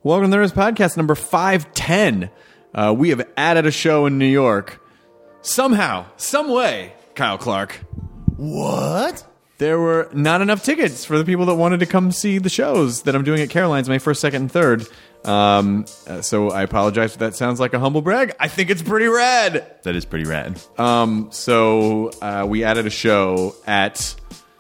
Welcome to the Nerdist Podcast number 510. We have added a show in New York. Somehow, some way, Kyle Clark. What? There were not enough tickets for the people that wanted to come see the shows that I'm doing at Caroline's, May 1st, 2nd, and 3rd. So I apologize if that sounds like a humble brag. I think it's pretty rad. That is pretty rad. So we added a show at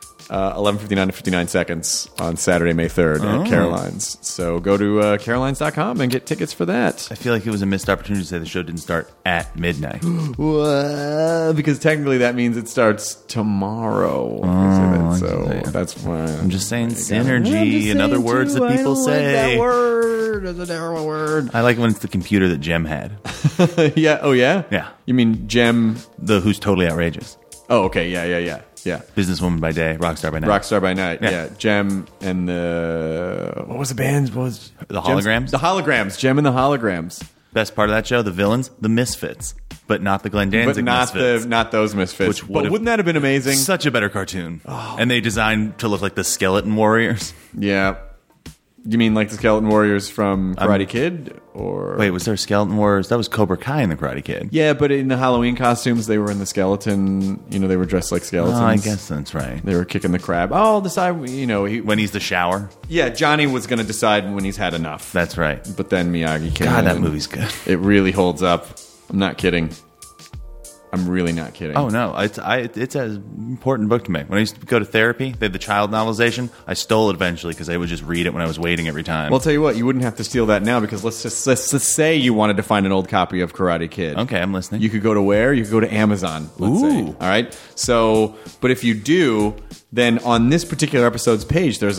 11:59 to 59 seconds on Saturday, May 3rd at Caroline's. So go to carolines.com and get tickets for that. I feel like it was a missed opportunity to say the show didn't start at midnight. Because technically that means it starts tomorrow. That's why. I'm just saying synergy and other words that people say. Like that word. That's a terrible word. I like when it's the computer that Jem had. Yeah. Oh, yeah? Yeah. You mean Jem? The Who's Totally Outrageous. Oh, okay. Yeah. Businesswoman by day, rockstar by night. Rockstar by night. Yeah. Jem and the... What was the band? The Holograms? The Holograms. Jem and the Holograms. Best part of that show, the villains, the Misfits. But not the Glenn Danzig Misfits. Not those Misfits. But wouldn't that have been amazing? Such a better cartoon. Oh. And they designed to look like the Skeleton Warriors. Yeah. You mean like the Skeleton Warriors from Karate Kid? Or wait, was there Skeleton Warriors? That was Cobra Kai in the Karate Kid. Yeah, but in the Halloween costumes, they were in the skeleton. You know, they were dressed like skeletons. Oh, I guess that's right. They were kicking the crab. Oh, I'll decide. When he's the shower. Yeah, Johnny was going to decide when he's had enough. That's right. But then Miyagi came in. God, that movie's good. It really holds up. I'm not kidding. I'm really not kidding. Oh, no. It's an important book to me. When I used to go to therapy, they had the child novelization. I stole it eventually because I would just read it when I was waiting every time. Well, I'll tell you what. You wouldn't have to steal that now because let's just say you wanted to find an old copy of Karate Kid. Okay, I'm listening. You could go to where? You could go to Amazon, let's say. All right? So, but if you do, then on this particular episode's page, there's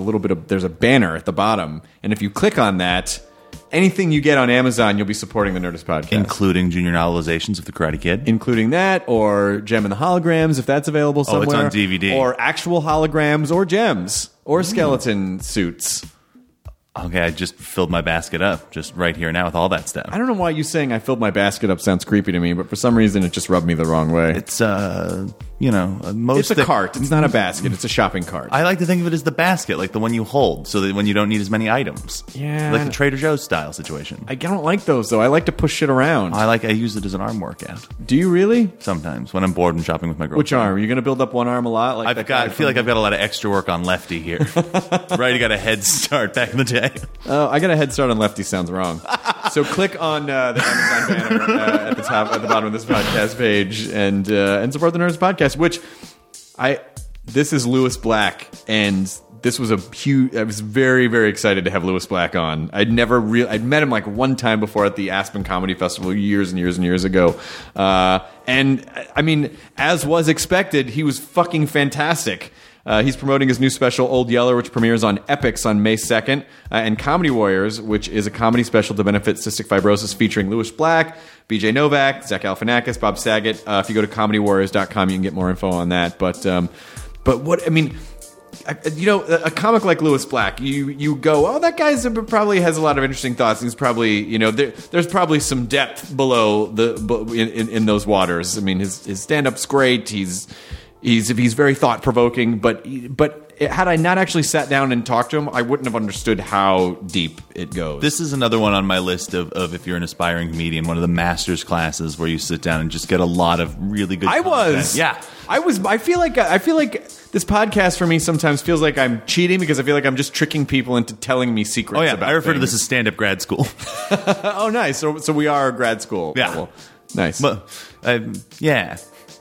a banner at the bottom. And if you click on that... anything you get on Amazon, you'll be supporting the Nerdist Podcast. Including junior novelizations of The Karate Kid? Including that, or Jem and the Holograms, if that's available somewhere. Oh, it's on DVD. Or actual holograms, or gems, or skeleton suits. Okay, I just filled my basket up, just right here now with all that stuff. I don't know why you saying I filled my basket up sounds creepy to me, but for some reason it just rubbed me the wrong way. It's, most... It's a cart. It's not a basket. It's a shopping cart. I like to think of it as the basket, like the one you hold, so that when you don't need as many items. Yeah. Like the Trader Joe's style situation. I don't like those, though. I like to push shit around. I use it as an arm workout. Do you really? Sometimes, when I'm bored and shopping with my girlfriend. Which arm? Are you going to build up one arm a lot? I feel like I've got a lot of extra work on lefty here. Right, you got a head start back in the day. Oh, I got a head start on lefty sounds wrong. So click on the Amazon banner at the bottom of this podcast page and support the Nerdist Podcast. This is Lewis Black, and this was I was very, very excited to have Lewis Black on. I'd met him like one time before at the Aspen Comedy Festival years and years and years ago. And I mean, as was expected, he was fucking fantastic. He's promoting his new special, Old Yeller, which premieres on Epix on May 2nd, and Comedy Warriors, which is a comedy special to benefit cystic fibrosis featuring Lewis Black, BJ Novak, Zach Galifianakis, Bob Saget. If you go to comedywarriors.com, you can get more info on that. But what, I mean... a comic like Lewis Black, you go, oh, that guy probably has a lot of interesting thoughts. He's probably, there's probably some depth below in those waters. I mean, his stand-up's great. He's very thought provoking, but had I not actually sat down and talked to him, I wouldn't have understood how deep it goes. This is another one on my list of if you're an aspiring comedian, one of the master's classes where you sit down and just get a lot of really good content. Yeah. I feel like this podcast for me sometimes feels like I'm cheating because I feel like I'm just tricking people into telling me secrets. Oh yeah, about I refer to things. this as stand-up grad school. Oh, nice. So we are grad school. Yeah. Well, nice. But yeah.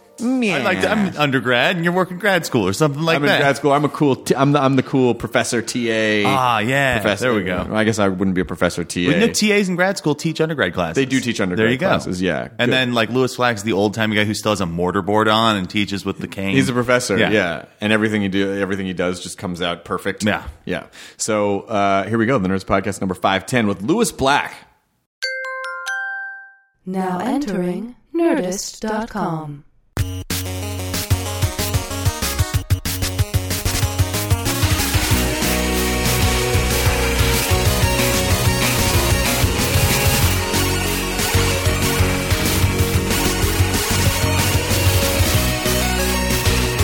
I'm undergrad and you're working grad school or something like that. I'm in grad school. I'm the cool professor TA. Ah, yeah. Professor. There we go. I guess I wouldn't be a professor TA. Well, TAs in grad school teach undergrad classes. They do teach undergrad classes, yeah. And Good. then like Lewis Black's the old-timey guy who still has a mortarboard on and teaches with the cane. He's a professor, yeah. And everything he does just comes out perfect. Yeah. Yeah. So here we go, the Nerds Podcast number 510 with Lewis Black. Now entering Nerdist.com.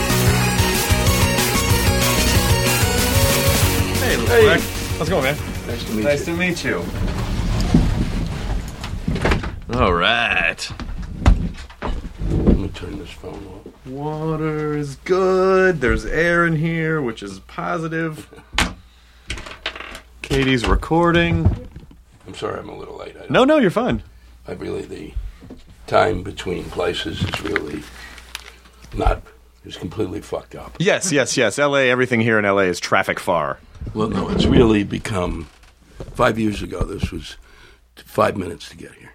Hey, how's it going, man? Nice to meet Nice you. to meet you. All right. Let me turn this phone off. Water is good. There's air in here, which is positive. Katie's recording. I'm sorry I'm a little late. No, you're fine. The time between places is really is completely fucked up. Yes. LA, everything here in LA is traffic far. Well, no, it's really become, 5 years ago, this was 5 minutes to get here.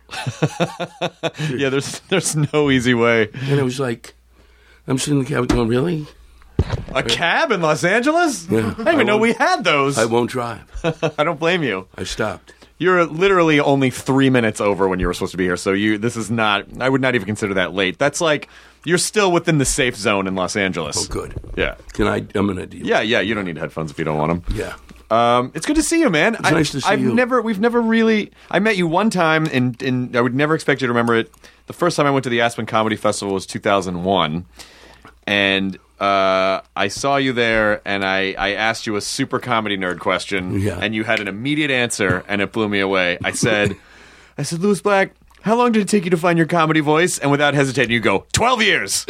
Yeah, there's no easy way. And it was like, I'm sitting in the cab going, really? A cab in Los Angeles? Yeah. I didn't even know we had those. I won't drive. I don't blame you. I stopped. You're literally only 3 minutes over when you were supposed to be here, so this is not, I would not even consider that late. That's like, you're still within the safe zone in Los Angeles. Oh, good. Yeah. I'm going to deal. Yeah, you don't need headphones if you don't want them. Yeah. It's good to see you, man. It's nice to see you. We've never really, I met you one time, and I would never expect you to remember it. The first time I went to the Aspen Comedy Festival was 2001, and I saw you there, and I asked you a super comedy nerd question, and you had an immediate answer, and it blew me away. I said, Louis Black, how long did it take you to find your comedy voice? And without hesitating, you go, 12 years.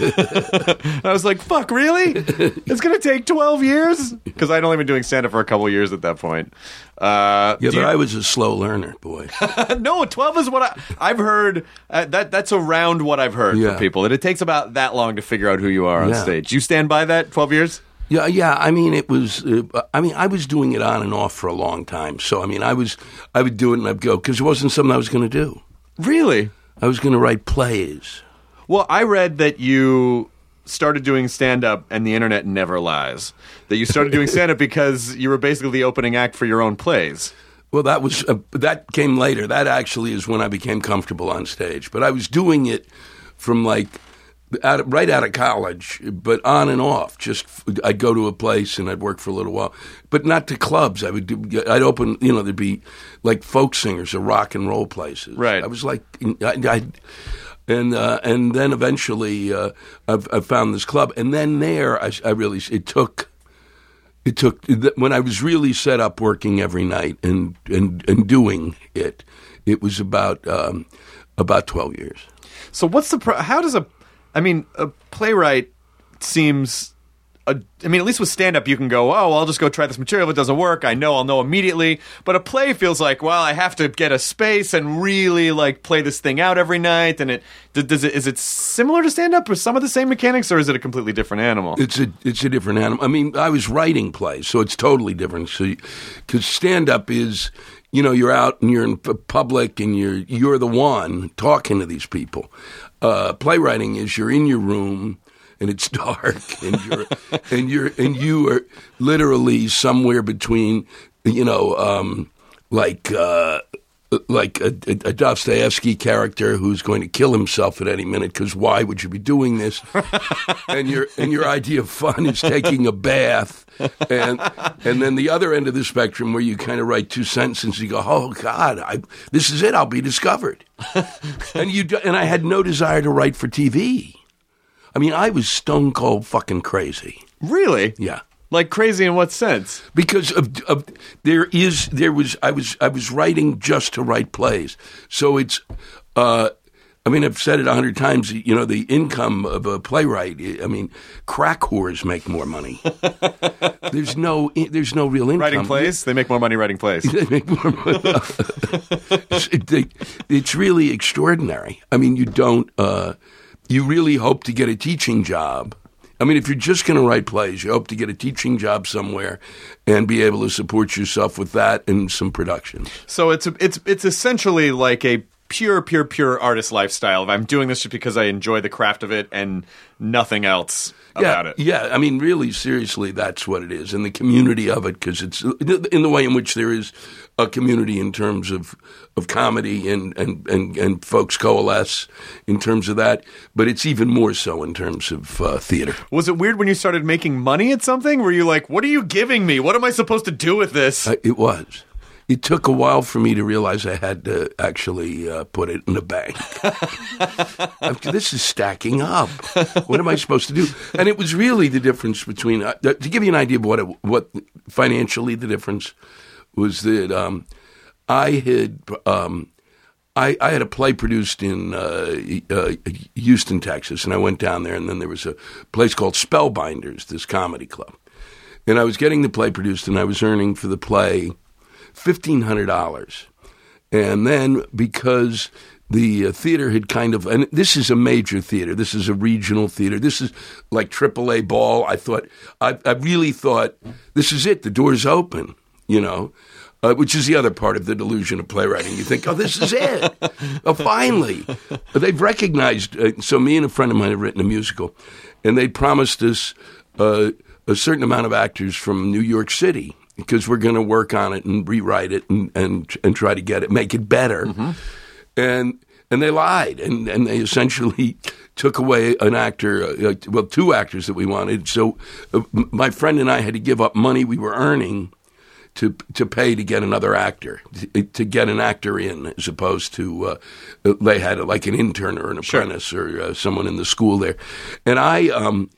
I was like, fuck, really? It's going to take 12 years? Because I'd only been doing stand-up for a couple years at that point. But I was a slow learner, boy. No, 12 is what I've heard. That's around what I've heard from people. That it takes about that long to figure out who you are on stage. You stand by that, 12 years? Yeah. I mean, it was. I was doing it on and off for a long time. So I mean, I would do it and I'd go because it wasn't something I was going to do. Really? I was going to write plays. Well, I read that you started doing stand-up and the internet never lies. That you started doing stand-up because you were basically the opening act for your own plays. Well, that came later. That actually is when I became comfortable on stage. But I was doing it from right out of college, but on and off. Just I'd go to a place and I'd work for a little while, but not to clubs. I'd open. There'd be like folk singers or rock and roll places. Right. I was like, and then eventually I found this club, and then there I really it took when I was really set up working every night and doing it. It was about 12 years. So what's how does a playwright seems, at least with stand-up, you can go, oh, I'll just go try this material. If it doesn't work, I'll know immediately. But a play feels like, well, I have to get a space and really, play this thing out every night. And is it similar to stand-up or some of the same mechanics, or is it a completely different animal? It's a different animal. I mean, I was writing plays, so it's totally different. So, because stand-up is, you're out and you're in public and you're the one talking to these people. Playwriting is you're in your room and it's dark and you are literally somewhere between like a Dostoevsky character who's going to kill himself at any minute because why would you be doing this? and your idea of fun is taking a bath, and then the other end of the spectrum where you kind of write two sentences, you go, oh God, this is it, I'll be discovered, and I had no desire to write for TV. I mean, I was stone cold fucking crazy. Really? Yeah. Like crazy in what sense? Because I was writing just to write plays. So it's, I've said it 100 times, the income of a playwright, crack whores make more money. There's no real income. Writing plays? They make more money writing plays. They make more money. It's really extraordinary. I mean, you really hope to get a teaching job. I mean, if you're just going to write plays, you hope to get a teaching job somewhere and be able to support yourself with that and some productions. So it's essentially like a pure artist lifestyle. If I'm doing this just because I enjoy the craft of it and nothing else about it. Yeah, I mean, really, seriously, that's what it is. And the community of it, because it's in the way in which there is a community in terms of comedy and folks coalesce in terms of that, but it's even more so in terms of theater. Was it weird when you started making money at something? Were you like, what are you giving me? What am I supposed to do with this? It was. It took a while for me to realize I had to actually put it in a bank. This is stacking up. What am I supposed to do? And it was really the difference between to give you an idea of what financially the difference was that I had a play produced in Houston, Texas, and I went down there, and then there was a place called Spellbinders, this comedy club. And I was getting the play produced, and I was earning for the play $1,500. And then because the theater had kind of, and this is a major theater, this is a regional theater, this is like AAA ball, I really thought, this is it, the door's open, you know. Which is the other part of the delusion of playwriting. You think, oh, this is it. Oh, finally. But they've recognized, so me and a friend of mine have written a musical, and they promised us a certain amount of actors from New York City because we're going to work on it and rewrite it and try to get it, make it better. Mm-hmm. And they lied, and they essentially took away an actor, two actors that we wanted. So my friend and I had to give up money we were earning to pay to get another actor, to get an actor in, as opposed to they had like an intern or an apprentice or someone in the school there. And I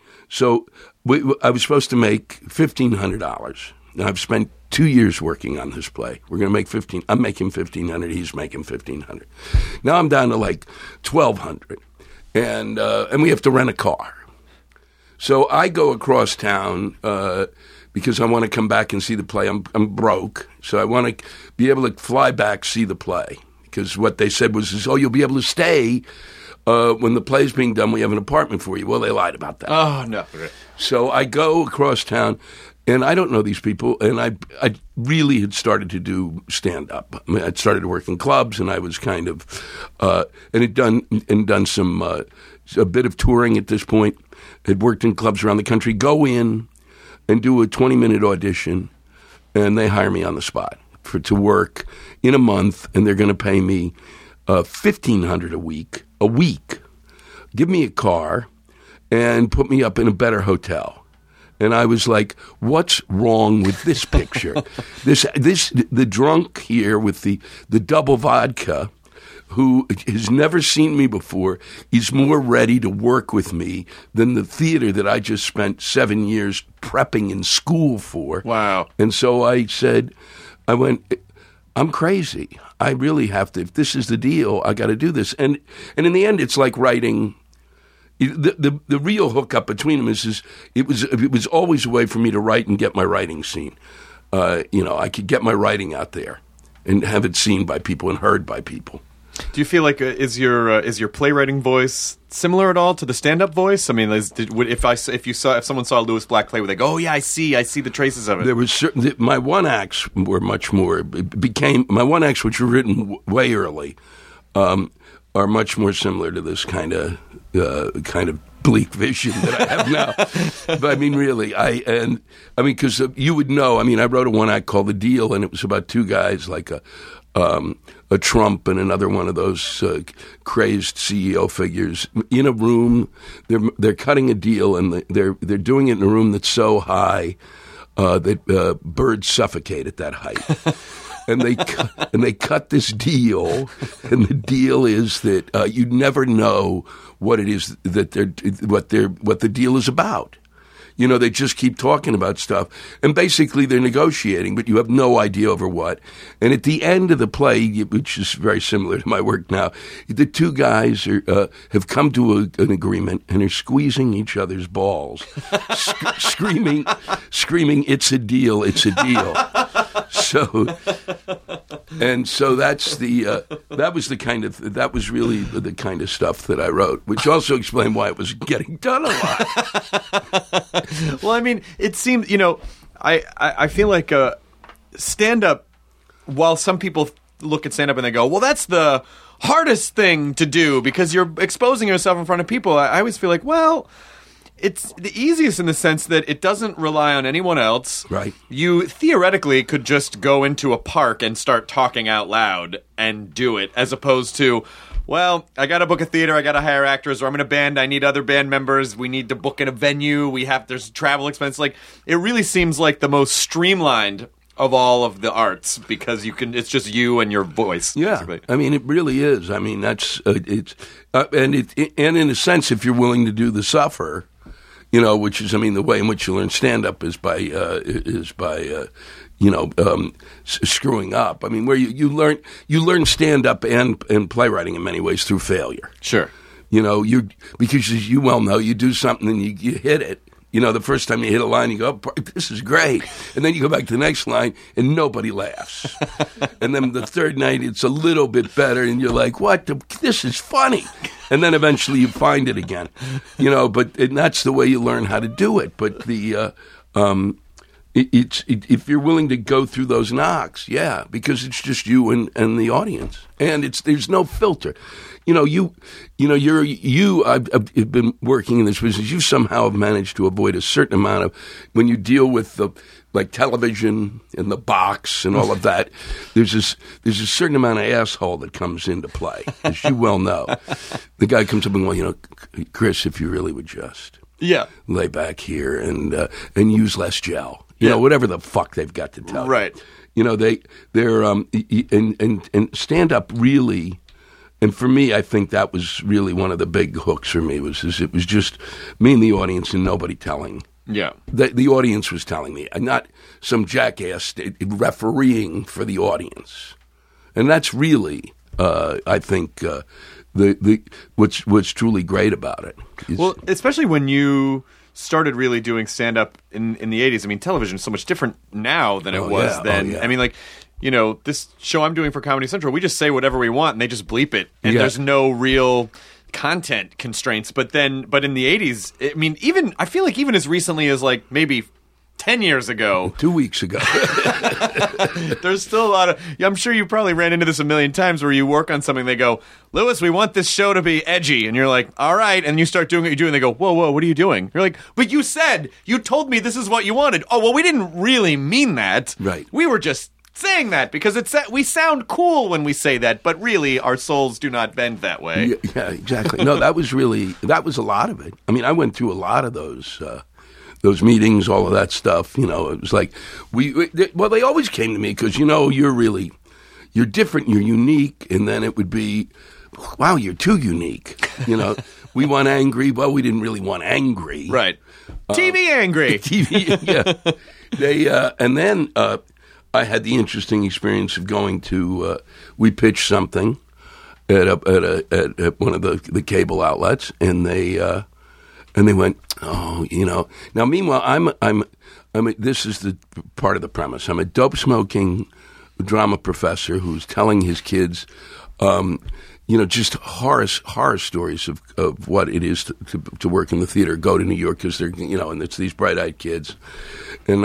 was supposed to make $1,500. Now I've spent 2 years working on this play. We're going to make $1,500. I'm making $1,500. He's making $1,500. Now I'm down to like $1,200, and we have to rent a car. So I go across town. Because I want to come back and see the play. I'm broke, so I want to be able to fly back, see the play. Because what they said was, you'll be able to stay when the play's being done. We have an apartment for you. Well, they lied about that. Oh, no. So I go across town, and I don't know these people, and I really had started to do stand-up. I mean, I'd started to work in clubs, and I was kind of, and had done some, a bit of touring at this point. Had worked in clubs around the country. Go in and do a 20-minute audition, and they hire me on the spot to work in a month, and they're going to pay me $1,500 a week, give me a car, and put me up in a better hotel. And I was like, what's wrong with this picture? The drunk here with the double vodka, who has never seen me before, is more ready to work with me than the theater that I just spent 7 years prepping in school for. Wow. And so I went, I'm crazy. I really have to, if this is the deal, I got to do this. And in the end, it's like writing. The real hookup between them is it was always a way for me to write and get my writing seen. I could get my writing out there and have it seen by people and heard by people. Do you feel like is your playwriting voice similar at all to the stand-up voice? I mean, if someone saw Lewis Black play, would they go, "Oh yeah, I see the traces of it"? There was my one acts were much more. My one acts, which were written way early, are much more similar to this kind of bleak vision that I have now. But I mean, really, because you would know. I mean, I wrote a one act called The Deal, and it was about two guys like a Trump and another one of those crazed CEO figures in a room. They're cutting a deal, and they're doing it in a room that's so high that birds suffocate at that height. And they cut this deal, and the deal is that you never know what it is that what the deal is about. You know, they just keep talking about stuff, and basically they're negotiating, but you have no idea over what. And at the end of the play, which is very similar to my work now, the two guys have come to an agreement and are squeezing each other's balls, screaming, "It's a deal! It's a deal!" So that was really the kind of stuff that I wrote, which also explained why it was getting done a lot. Well, I mean, it seems, I feel like stand-up, while some people look at stand-up and they go, well, that's the hardest thing to do because you're exposing yourself in front of people, I always feel like, well, it's the easiest in the sense that it doesn't rely on anyone else. Right. You theoretically could just go into a park and start talking out loud and do it, as opposed to, well, I got to book a theater, I got to hire actors, or I'm in a band, I need other band members, we need to book in a venue, there's travel expense. Like, it really seems like the most streamlined of all of the arts because it's just you and your voice. Yeah, basically. I mean, it really is. I mean, that's and in a sense, if you're willing to do the suffer, which is, I mean, the way in which you learn stand-up is by screwing up. I mean, where you learn stand-up and playwriting in many ways through failure. Sure. Because as you well know, you do something and you hit it. The first time you hit a line, you go, oh, this is great. And then you go back to the next line, and nobody laughs. And then the third night, it's a little bit better, and you're like, this is funny. And then eventually you find it again. And that's the way you learn how to do it. But if you're willing to go through those knocks, yeah, because it's just you and the audience. And there's no filter. I've been working in this business. You somehow have managed to avoid a certain amount of, when you deal with like television and the box and all of that, there's a certain amount of asshole that comes into play, as you well know. The guy comes up and goes, Chris, if you really would just lay back here and use less gel, whatever the fuck they've got to tell you. Right. They're and stand up really. And for me, I think that was really one of the big hooks for me. It was just me and the audience and nobody telling. Yeah. The audience was telling me, not some jackass refereeing for the audience. And that's really, I think, what's truly great about it. Well, especially when you started really doing stand-up in the 80s. I mean, television is so much different now than it was then. Oh, yeah. I mean, like, this show I'm doing for Comedy Central, we just say whatever we want and they just bleep it. And there's no real content constraints. But in the 80s, I mean, I feel like even as recently as like maybe 10 years ago. 2 weeks ago. There's still a lot of... I'm sure you probably ran into this a million times where you work on something, they go, Lewis, we want this show to be edgy. And you're like, all right. And you start doing what you do, and they go, whoa, what are you doing? You're like, but you told me this is what you wanted. Oh, well, we didn't really mean that. Right. We were just saying that because we sound cool when we say that, but really our souls do not bend that way. Yeah, exactly. No, that was a lot of it. I mean, I went through a lot of those meetings, all of that stuff. It was like they always came to me because you're different, you're unique, and then it would be, wow, you're too unique. We want angry. Well, we didn't really want angry, right? TV angry, TV. Yeah, and then I had the interesting experience of going to. We pitched something at one of the cable outlets, and they went, oh, Now, meanwhile, this is the part of the premise. I'm a dope smoking drama professor who's telling his kids, just horror stories of what it is to work in the theater, go to New York because they're, and it's these bright-eyed kids, and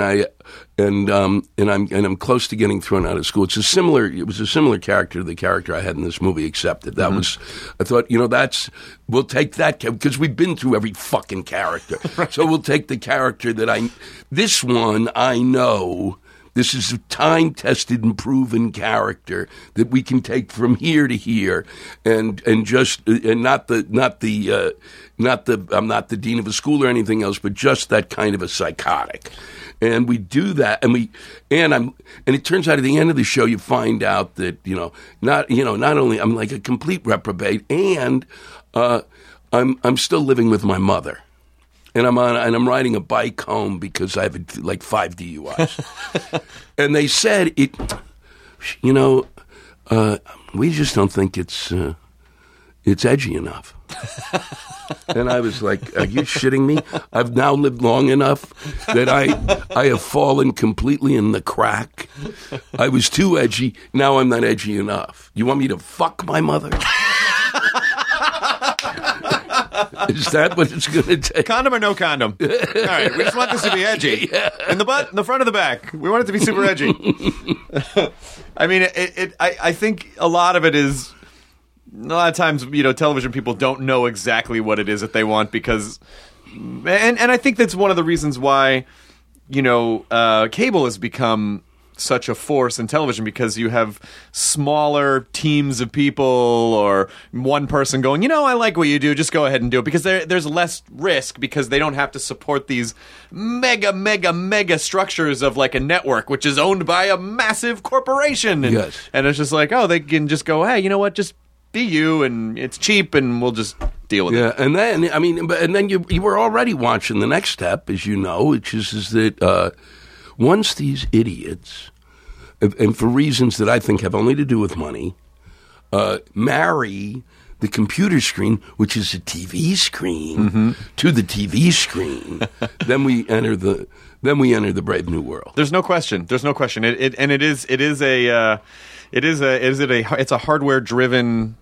I'm close to getting thrown out of school. It was a similar character to the character I had in this movie, except that was, I thought, we'll take that because we've been through every fucking character, right. So we'll take the character this one I know. This is a time-tested and proven character that we can take from here to here, and not the I'm not the dean of a school or anything else, but just that kind of a psychotic. And we do that, and it turns out at the end of the show you find out that not only I'm like a complete reprobate, and I'm still living with my mother. And I'm riding a bike home because I have like 5 DUIs. And they said we just don't think it's edgy enough. And I was like, are you shitting me? I've now lived long enough that I have fallen completely in the crack. I was too edgy. Now I'm not edgy enough. You want me to fuck my mother? Is that what it's going to take? Condom or no condom? All right, we just want this to be edgy. Yeah. In the butt, in the front, of the back. We want it to be super edgy. I mean, I think a lot of it is, a lot of times, television people don't know exactly what it is that they want because, and I think that's one of the reasons why, cable has become such a force in television because you have smaller teams of people or one person going, I like what you do, just go ahead and do it, because there's less risk because they don't have to support these mega structures of like a network which is owned by a massive corporation. And, yes. And it's just like, they can just go, hey, you know what, just be you, and it's cheap, and we'll just deal with it. Yeah, and then you were already watching the next step, as you know, which is that once these idiots, and for reasons that I think have only to do with money, marry the computer screen, which is a TV screen, to the TV screen, then we enter the brave new world. There's no question. It's a hardware driven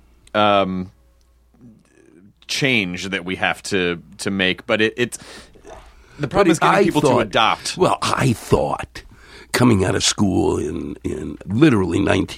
change that we have to make, but it's the problem is getting people to adopt. Well, I thought coming out of school in literally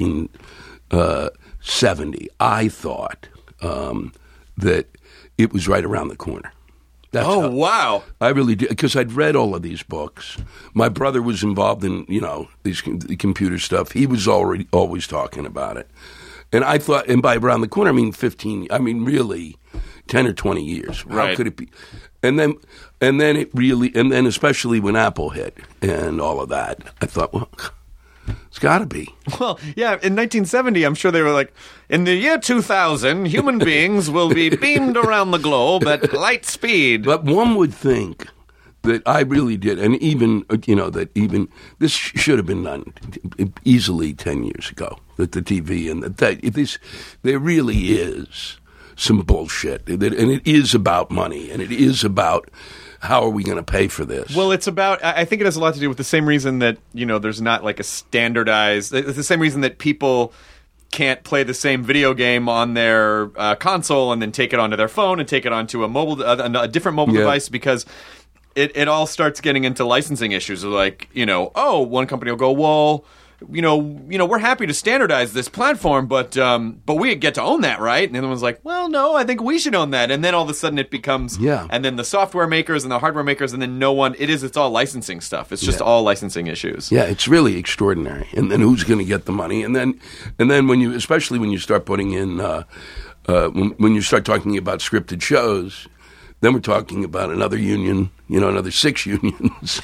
1970, I thought that it was right around the corner. Wow! I really did, because I'd read all of these books. My brother was involved in the computer stuff. He was always talking about it, and I thought, and by around the corner, I mean 15. I mean really 10 or 20 years. Right. How could it be? And then especially when Apple hit and all of that, I thought, well, it's got to be. Well, yeah, in 1970, I'm sure they were like, in the year 2000, human beings will be beamed around the globe at light speed. But one would think that I really did, and even, this should have been done easily 10 years ago, that the TV and there really is some bullshit, and it is about money, and it is about how are we going to pay for this? Well, it's about, I think it has a lot to do with the same reason that, there's not like a standardized, it's the same reason that people can't play the same video game on their console and then take it onto their phone and take it onto a different mobile device, because it all starts getting into licensing issues. Like, one company will go, well, we're happy to standardize this platform, but we get to own that, right? And the other one's like, well, no, I think we should own that. And then all of a sudden it becomes, and then the software makers and the hardware makers, and then it's all licensing stuff. It's just all licensing issues. Yeah, it's really extraordinary. And then who's going to get the money? And then especially when you start putting in, when you start talking about scripted shows, then we're talking about another union, another 6 unions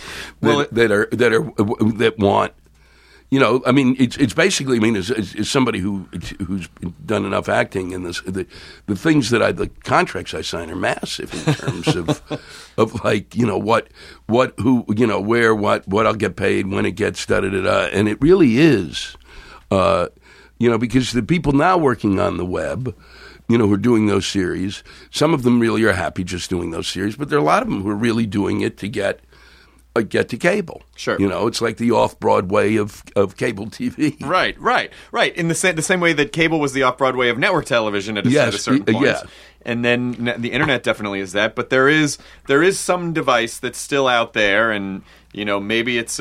that want. It's basically. As somebody who's done enough acting, and the things that the contracts I sign are massive in terms of like what who where what I'll get paid, when it gets and it really is because the people now working on the web, who are doing those series, some of them really are happy just doing those series, but there are a lot of them who are really doing it to get to cable. Sure. It's like the off-Broadway of cable TV. Right. In the same way that cable was the off-Broadway of network television at a certain point. Yeah. And then the internet definitely is that. But there is some device that's still out there, and maybe it's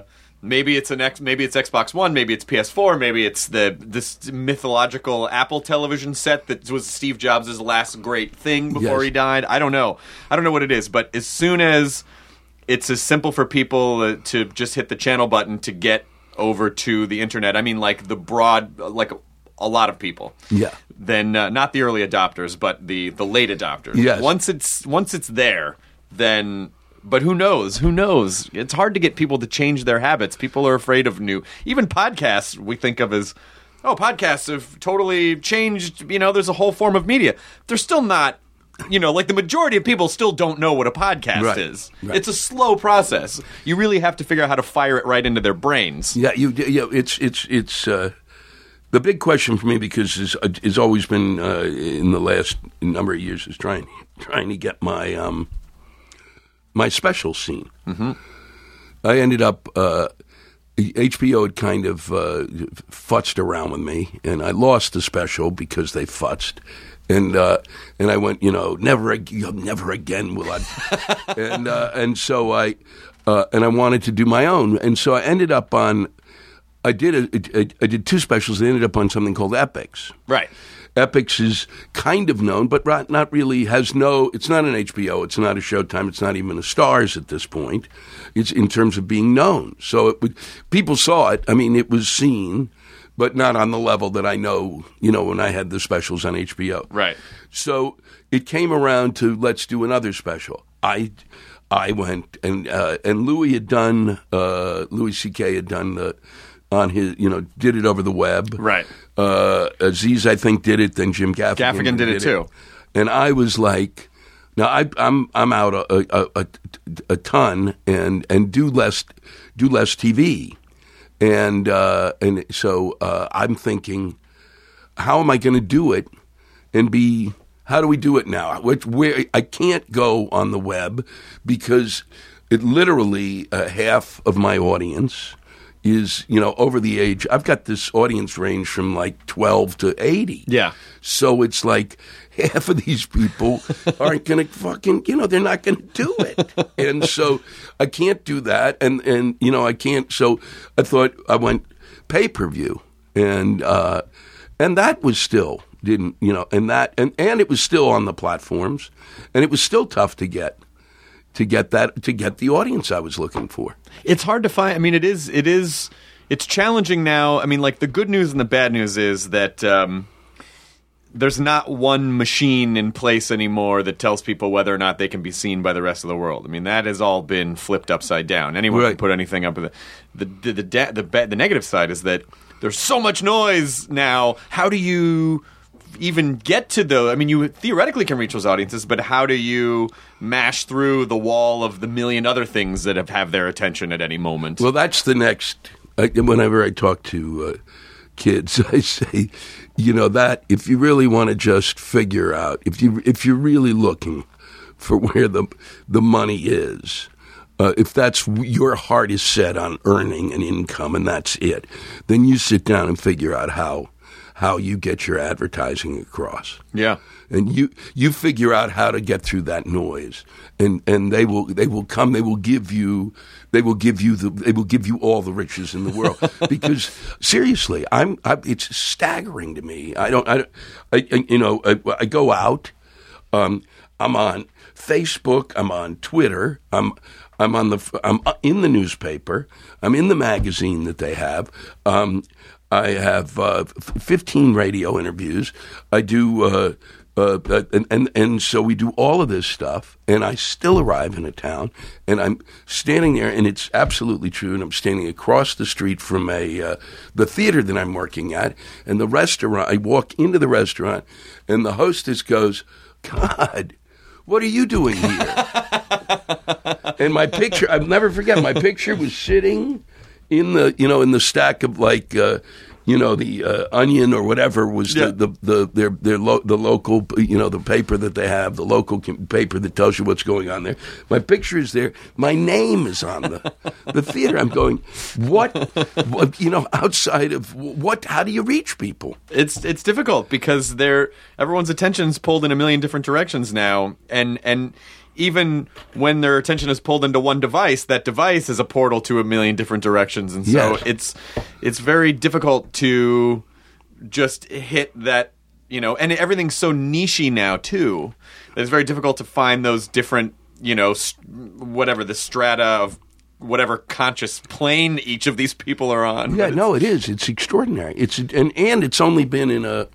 Xbox One, maybe it's PS4, maybe it's this mythological Apple television set that was Steve Jobs' last great thing before he died. I don't know what it is, but as soon as it's as simple for people to just hit the channel button to get over to the internet. I mean, like the broad, like a lot of people. Yeah. Then not the early adopters, but the late adopters. Yes. Once it's there, then. But who knows? Who knows? It's hard to get people to change their habits. People are afraid of even podcasts. We think of as, podcasts have totally changed. There's a whole form of media. They're still not. Like the majority of people still don't know what a podcast is. Right. It's a slow process. You really have to figure out how to fire it right into their brains. Yeah, it's the big question for me, because it's always been in the last number of years, is trying to get my my special scene. Mm-hmm. I ended up HBO had kind of futzed around with me, and I lost the special because they futzed. And I went, never again will I. and so I wanted to do my own, and so I ended up on. I did 2 specials. I ended up on something called Epics. Right. Epics is kind of known, but not really. It's not an HBO. It's not a Showtime. It's not even a Starz at this point. It's in terms of being known. So people saw it. I mean, it was seen, but not on the level that I know, when I had the specials on HBO. Right. So it came around to, let's do another special. I went, and Louis C.K. had done on his, did it over the web. Right. Aziz, I think, did it. Then Jim Gaffigan did it too. And I was like, now I'm out a ton and do less TV, and so I'm thinking, how am I going to do it? And how do we do it now? Where I can't go on the web because it literally half of my audience is, over the age. I've got this audience range from like 12 to 80. Yeah. So it's like half of these people aren't going to fucking, they're not going to do it. And so I can't do that. And I can't. So I thought I went pay-per-view. And that was still didn't, and it was still on the platforms. And it was still tough to get the audience I was looking for. It's hard to find. I mean, it's challenging now. I mean, like the good news and the bad news is that there's not one machine in place anymore that tells people whether or not they can be seen by the rest of the world. I mean, that has all been flipped upside down. Anyone can put anything up. The negative side is that there's so much noise now. How do you even get to those? I mean, you theoretically can reach those audiences, but how do you mash through the wall of the million other things that have their attention at any moment? Well, that's the next. Whenever I talk to kids, I say, that if you really want to just figure out, if you're really looking for where the money is, if that's your heart is set on earning an income and that's it, then you sit down and figure out how you get your advertising across. Yeah. And you figure out how to get through that noise. And they will come, they will give you all the riches in the world. Because seriously, it's staggering to me. I go out, I'm on Facebook, I'm on Twitter, I'm in the newspaper, I'm in the magazine that they have. I have 15 radio interviews. I do, and so we do all of this stuff, and I still arrive in a town, and I'm standing there, and it's absolutely true, and I'm standing across the street from the theater that I'm working at, and the restaurant. I walk into the restaurant, and the hostess goes, "God, what are you doing here?" And my picture, I'll never forget, my picture was sitting in the stack of like the Onion or whatever was the local the paper that they have, the local paper that tells you what's going on there. My picture is there. My name is on the theater. I'm going, what outside of what? How do you reach people? It's difficult because everyone's attention's pulled in a million different directions now, and even when their attention is pulled into one device, that device is a portal to a million different directions. And so it's very difficult to just hit that, and everything's so niche-y now, too, that it's very difficult to find those different, whatever the strata of whatever conscious plane each of these people are on. Yeah, no, it is. It's extraordinary. And it's only been in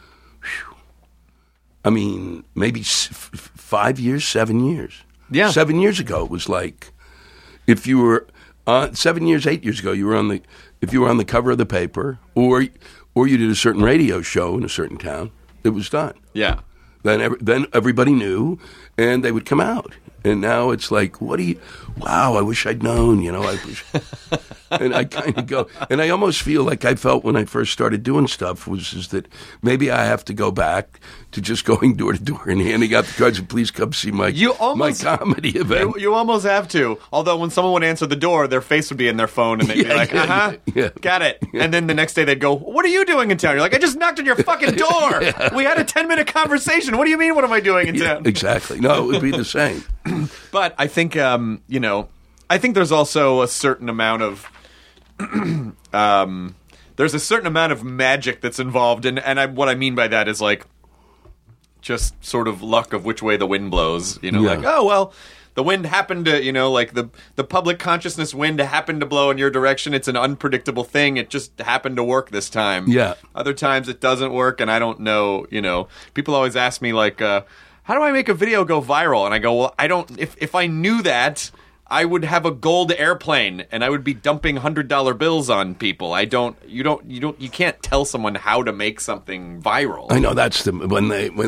maybe 5 years, 7 years. Yeah. 7 years ago, it was like, if you were 7 years, 8 years ago, if you were on the cover of the paper, or you did a certain radio show in a certain town, it was done. Yeah. Then everybody knew, and they would come out. And now it's like, wow, I wish I'd known, and I kind of go, and I almost feel like I felt when I first started doing stuff is that maybe I have to go back to just going door to door and handing out the cards and please come see my comedy event. You almost have to. Although when someone would answer the door, their face would be in their phone and they'd be like, got it. Yeah. And then the next day they'd go, what are you doing in town? You're like, I just knocked on your fucking door. Yeah. We had a 10-minute conversation. What do you mean, what am I doing in town? Exactly. No, it would be the same. But I think, I think there's also a certain amount of there's a certain amount of magic that's involved, and what I mean by that is like just sort of luck of which way the wind blows. Like, oh well, the wind happened to like the public consciousness wind happened to blow in your direction. It's an unpredictable thing. It just happened to work this time. Yeah. Other times it doesn't work, and I don't know. People always ask me like, how do I make a video go viral? And I go, well, I don't. If I knew that, I would have a gold airplane and I would be dumping $100 bills on people. You can't tell someone how to make something viral. I know that's when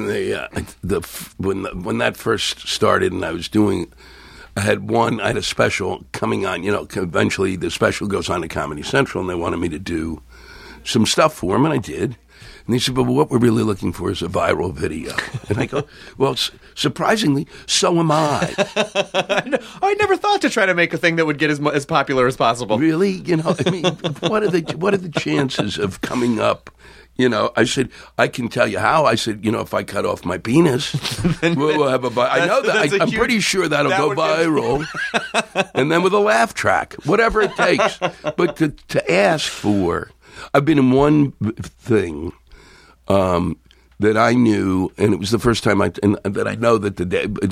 that first started, and I had a special coming on. Eventually the special goes on to Comedy Central, and they wanted me to do some stuff for them, and I did. And he said, but what we're really looking for is a viral video. And I go, well, surprisingly, so am I. I never thought to try to make a thing that would get as popular as possible. Really? What are the chances of coming up? I said, I can tell you how. I said, if I cut off my penis, we'll have I know that. I'm pretty sure that'll go viral. And then with a laugh track, whatever it takes. But to ask for, I've been in one thing that I knew, and it was the first time that I know that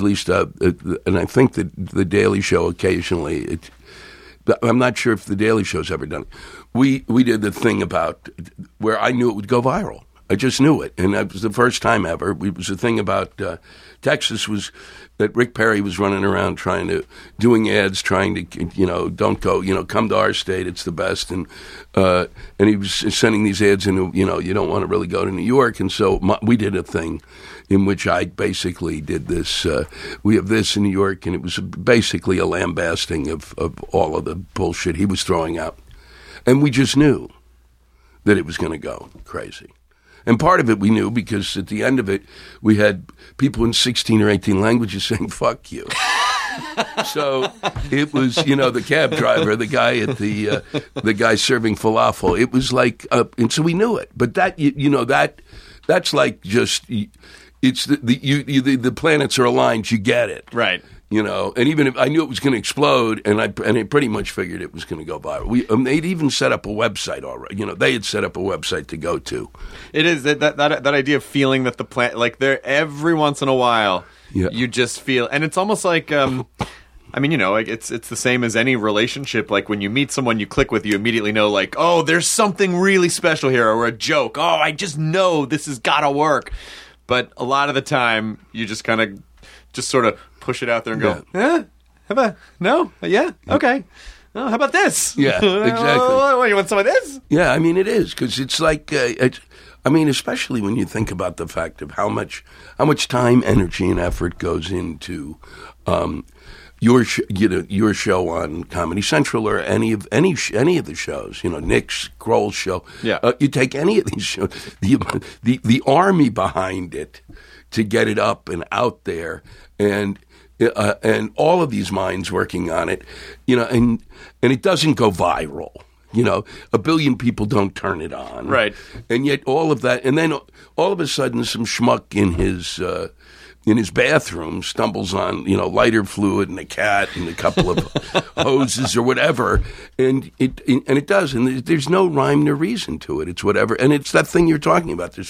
and I think that the Daily Show occasionally. I'm not sure if the Daily Show's ever done it. We did the thing about where I knew it would go viral. I just knew it, and that was the first time ever. It was a thing about Texas was that Rick Perry was running around doing ads, trying to don't go, come to our state, it's the best, and he was sending these ads into you don't want to really go to New York, and so we did a thing in which I basically did this. We have this in New York, and it was basically a lambasting of all of the bullshit he was throwing out, and we just knew that it was going to go crazy. And part of it we knew because at the end of it, we had people in 16 or 18 languages saying, fuck you. So it was, the cab driver, the guy at the guy serving falafel. It was like, and so we knew it. But that, that's like just, it's the planets are aligned, you get it. Right. And even if I knew it was going to explode, and I pretty much figured it was going to go viral. They'd even set up a website already. They had set up a website to go to. It is that idea of feeling that the plant, like there, every once in a while, you just feel, and it's almost like, it's the same as any relationship. Like when you meet someone you click with, you immediately know, like, oh, there's something really special here, or a joke. Oh, I just know this has got to work. But a lot of the time, you just kind of just sort of push it out there and go, how about, no? Yeah? Okay. Oh, how about this? Yeah, exactly. You want some of this? Yeah, it is, because it's like, especially when you think about the fact of how much time, energy, and effort goes into your show on Comedy Central or any of the shows, Nick's, Grohl's show. Yeah. You take any of these shows, the army behind it to get it up and out there, and all of these minds working on it, and it doesn't go viral. 1 billion people don't turn it on, right? And yet all of that, and then all of a sudden, some schmuck in his bathroom stumbles on lighter fluid and a cat and a couple of hoses or whatever, and it does, and there's no rhyme nor reason to it. It's whatever, and it's that thing you're talking about. There's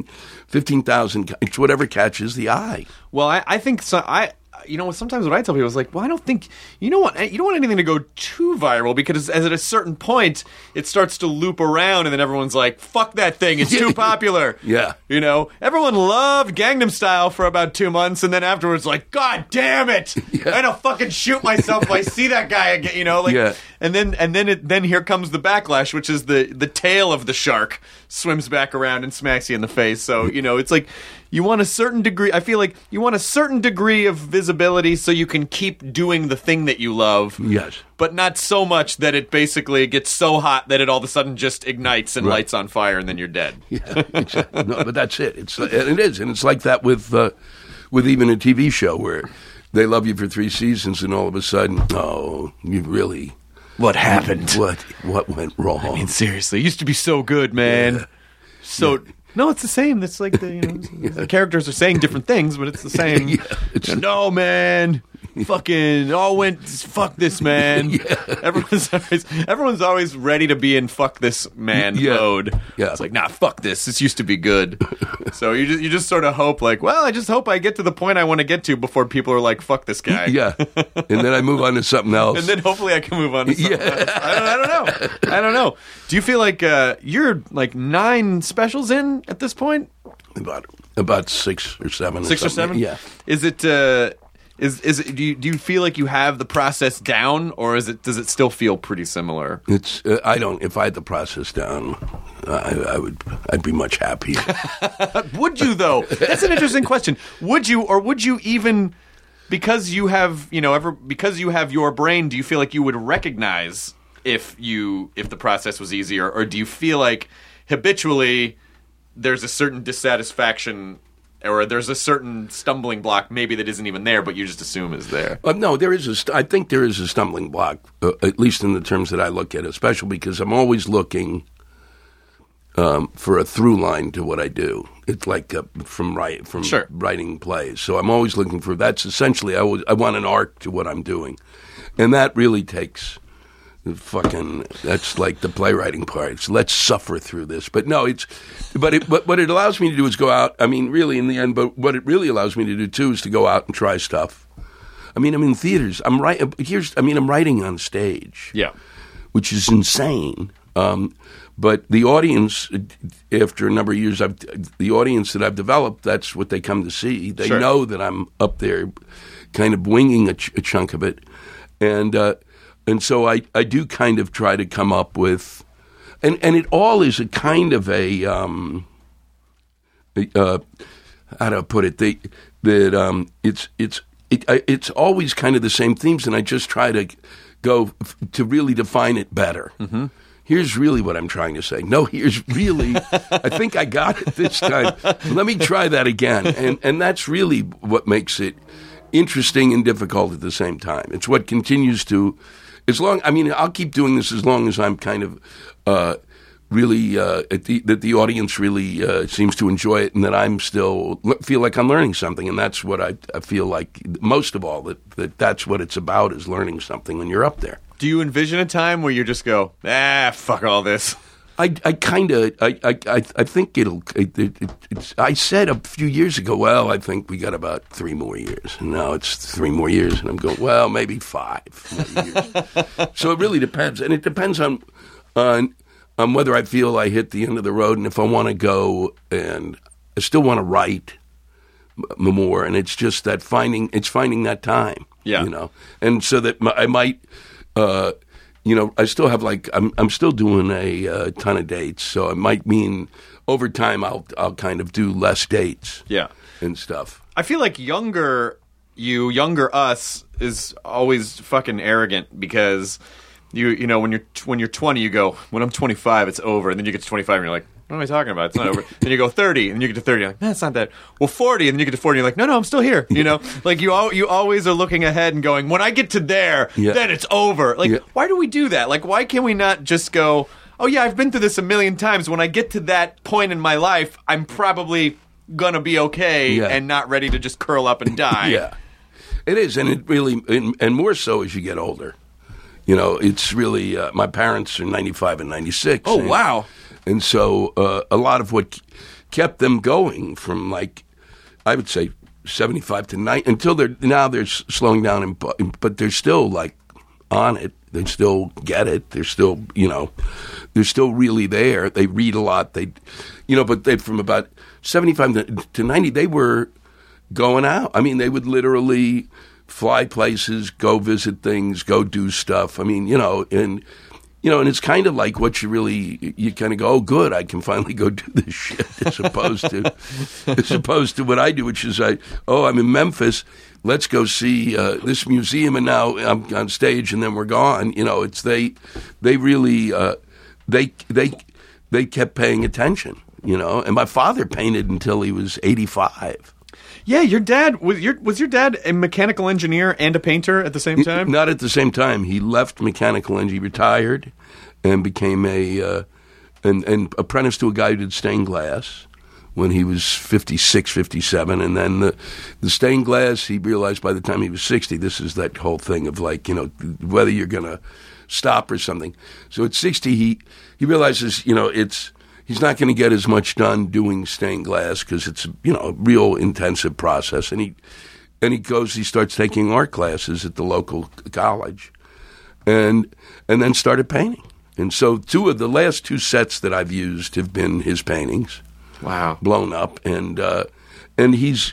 15,000. It's whatever catches the eye. Well, I think so. Sometimes what I tell people is like, well, I don't think, you don't want anything to go too viral, because as at a certain point, it starts to loop around, and then everyone's like, fuck that thing, it's too popular. Yeah. Everyone loved Gangnam Style for about 2 months, and then afterwards, like, God damn it, I'm gonna fucking shoot myself if I see that guy again, And then here comes the backlash, which is the tail of the shark swims back around and smacks you in the face. So, it's like, you want a certain degree, I feel like you want a certain degree of visibility so you can keep doing the thing that you love. Yes. But not so much that it basically gets so hot that it all of a sudden just ignites and lights on fire, and then you're dead. Yeah, exactly. No, but that's it. It is. And it's like that with even a TV show where they love you for 3 seasons, and all of a sudden, oh, you really... What happened? What went wrong? Seriously, it used to be so good, man. Yeah. So... Yeah. No, it's the same. It's like the characters are saying different things, but it's the same. No, man. Fucking all went fuck this man. Yeah. Everyone's always ready to be in fuck this man mode. Yeah. It's like, nah, fuck this. This used to be good. So you just sort of hope, like, well, I just hope I get to the point I want to get to before people are like, fuck this guy. Yeah. And then I move on to something else. And then hopefully I can move on to something else. I don't know. Do you feel like you're like 9 specials in at this point? About 6 or 7. 6 or 7? Yeah. Is it do you feel like you have the process down, or does it still feel pretty similar? It's I don't. If I had the process down, I'd be much happier. Would you though? That's an interesting question. Would you, or would you even, because you have because you have your brain, do you feel like you would recognize if the process was easier, or do you feel like habitually there's a certain dissatisfaction, or there's a certain stumbling block maybe that isn't even there, but you just assume is there? No, there is I think there is a stumbling block, at least in the terms that I look at it, especially because I'm always looking for a through line to what I do. It's like from writing plays. So I'm always looking for, that's essentially, I want an arc to what I'm doing. And that really takes that's like the playwriting part. It's let's suffer through this. But no, but what it allows me to do is go out. I mean, really, in the end, but what it really allows me to do too is to go out and try stuff. I mean, I'm in theaters. I'm writing on stage. Yeah, which is insane. But the audience, after a number of years, the audience that I've developed, that's what they come to see. They know that I'm up there, kind of winging a chunk of it, and so I do kind of try to come up with, and it all is a kind of a how do I put it? It's always kind of the same themes, and I just try to go to really define it better. Mm-hmm. Here's really what I'm trying to say. No, here's really, I think I got it this time. Let me try that again. And that's really what makes it interesting and difficult at the same time. It's what continues to, I'll keep doing this as long as I'm kind of really, that the audience really seems to enjoy it, and that I'm still feel like I'm learning something. And that's what I feel like most of all, that's what it's about, is learning something when you're up there. Do you envision a time where you just go, fuck all this? I think I said a few years ago, well, I think we got about 3 more years. And now it's 3 more years. And I'm going, well, maybe 5 more years. So it really depends. And it depends on whether I feel I hit the end of the road, and if I want to go, and I still want to write more. And it's just that finding that time. Yeah. And so that I might... I still have I'm still doing a ton of dates, so it might mean over time I'll kind of do less dates, and stuff. I feel like younger us is always fucking arrogant, because when you're 20 you go, when I'm 25 it's over, and then you get to 25 and you're like, what am I talking about? It's not over. Then you go 30, and you get to 30, you're like, it's not that. Well, 40, and then you get to 40, and you're like, no, I'm still here. Like you always are looking ahead and going, when I get to there, then it's over. Like, why do we do that? Like, why can we not just go, oh yeah, I've been through this a million times. When I get to that point in my life, I'm probably gonna be okay and not ready to just curl up and die. Yeah, it is, and it really, and more so as you get older. It's really, my parents are 95 and 96. Oh, wow. And so a lot of what kept them going from, like, I would say 75 to 90, until they're slowing down, but they're still, like, on it. They still get it. They're still, they're still really there. They read a lot. But from about 75 to 90, they were going out. I mean, they would literally fly places, go visit things, go do stuff. I mean, and it's kind of like what you kind of go, oh, good, I can finally go do this shit, as opposed to what I do, which is I'm in Memphis, let's go see this museum, and now I'm on stage, and then we're gone. It's they really they kept paying attention, and my father painted until he was 85. Yeah, your dad was your dad a mechanical engineer and a painter at the same time? Not at the same time. He left mechanical engineering, retired, and became an apprentice to a guy who did stained glass when he was 56, 57. And then the stained glass, he realized by the time he was 60, this is that whole thing of whether you're going to stop or something. So at 60, he realizes, he's not going to get as much done doing stained glass because it's a real intensive process. And he starts taking art classes at the local college, and then started painting. And so the last 2 sets that I've used have been his paintings. Wow, blown up, and